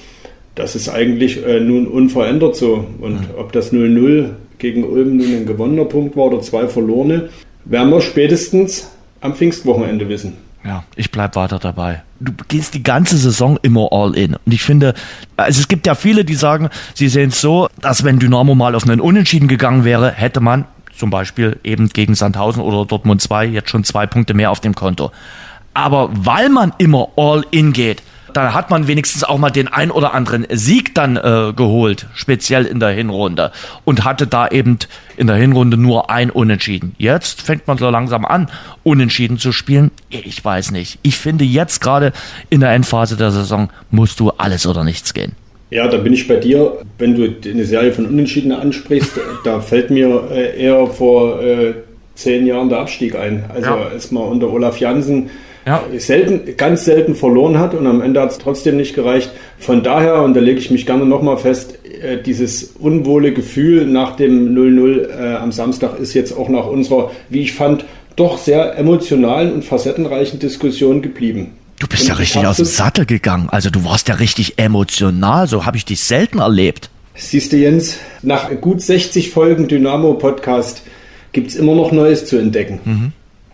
das ist eigentlich äh, nun unverändert so. Und ob das null null gegen Ulm nun ein gewonnener Punkt war oder zwei verlorene, werden wir spätestens am Pfingstwochenende wissen. Ja, ich bleib weiter dabei. Du gehst die ganze Saison immer all in. Und ich finde, also es gibt ja viele, die sagen, sie sehen es so, dass wenn Dynamo mal auf einen Unentschieden gegangen wäre, hätte man zum Beispiel eben gegen Sandhausen oder Dortmund zwei jetzt schon zwei Punkte mehr auf dem Konto. Aber weil man immer all in geht, dann hat man wenigstens auch mal den ein oder anderen Sieg dann äh, geholt, speziell in der Hinrunde, und hatte da eben in der Hinrunde nur ein Unentschieden. Jetzt fängt man so langsam an, Unentschieden zu spielen. Ich weiß nicht. Ich finde, jetzt gerade in der Endphase der Saison musst du alles oder nichts gehen. Ja, da bin ich bei dir. Wenn du eine Serie von Unentschieden ansprichst, da fällt mir äh, eher vor äh, zehn Jahren der Abstieg ein. Also ja. als man unter Olaf Jansen Ja. selten, ganz selten verloren hat, und am Ende hat es trotzdem nicht gereicht. Von daher, und da lege ich mich gerne nochmal fest, äh, dieses unwohle Gefühl nach dem null null äh, am Samstag ist jetzt auch nach unserer, wie ich fand, doch sehr emotionalen und facettenreichen Diskussion geblieben. Du bist und ja richtig aus dem Sattel gegangen. Also du warst ja richtig emotional. So habe ich dich selten erlebt. Siehst du, Jens, nach gut sechzig Folgen Dynamo-Podcast gibt es immer noch Neues zu entdecken. Mhm.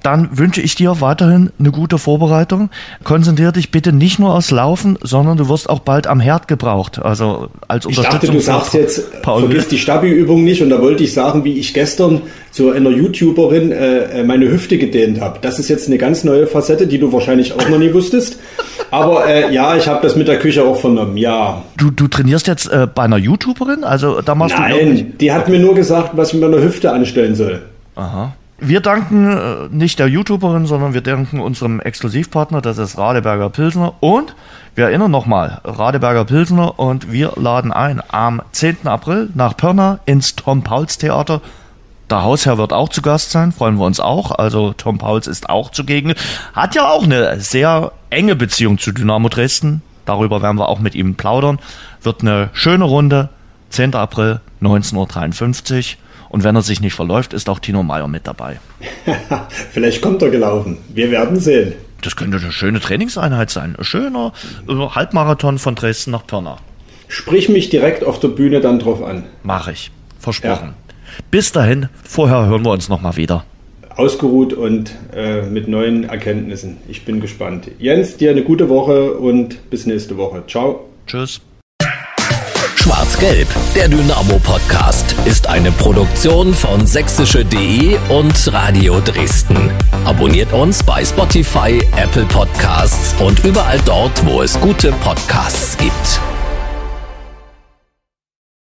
Dann wünsche ich dir weiterhin eine gute Vorbereitung. Konzentriere dich bitte nicht nur aufs Laufen, sondern du wirst auch bald am Herd gebraucht. Also als Ich Unterstützung. dachte, du sagst jetzt, Paul. vergiss die Stabi-Übung nicht. Und da wollte ich sagen, wie ich gestern zu einer YouTuberin äh, meine Hüfte gedehnt habe. Das ist jetzt eine ganz neue Facette, die du wahrscheinlich auch noch nie wusstest. Aber äh, ja, ich habe das mit der Küche auch vernommen, ja. Du, du trainierst jetzt äh, bei einer YouTuberin? Also da machst Nein, du wirklich... die hat mir nur gesagt, was ich mit meiner Hüfte anstellen soll. Aha. Wir danken äh, nicht der YouTuberin, sondern wir danken unserem Exklusivpartner, das ist Radeberger Pilsner. Und wir erinnern nochmal, Radeberger Pilsner, und wir laden ein am zehnten April nach Pirna ins Tom-Pauls-Theater. Der Hausherr wird auch zu Gast sein, freuen wir uns auch. Also Tom Pauls ist auch zugegen. Hat ja auch eine sehr enge Beziehung zu Dynamo Dresden. Darüber werden wir auch mit ihm plaudern. Wird eine schöne Runde, zehnten April, neunzehn Uhr dreiundfünfzig. Und wenn er sich nicht verläuft, ist auch Tino Meyer mit dabei. Vielleicht kommt er gelaufen. Wir werden sehen. Das könnte eine schöne Trainingseinheit sein. Ein schöner äh, Halbmarathon von Dresden nach Pirna. Sprich mich direkt auf der Bühne dann drauf an. Mach ich. Versprochen. Ja. Bis dahin, vorher hören wir uns nochmal wieder. Ausgeruht und äh, mit neuen Erkenntnissen. Ich bin gespannt. Jens, dir eine gute Woche und bis nächste Woche. Ciao. Tschüss. Schwarz-Gelb, der Dynamo-Podcast, ist eine Produktion von sächsische punkt de und Radio Dresden. Abonniert uns bei Spotify, Apple Podcasts und überall dort, wo es gute Podcasts gibt.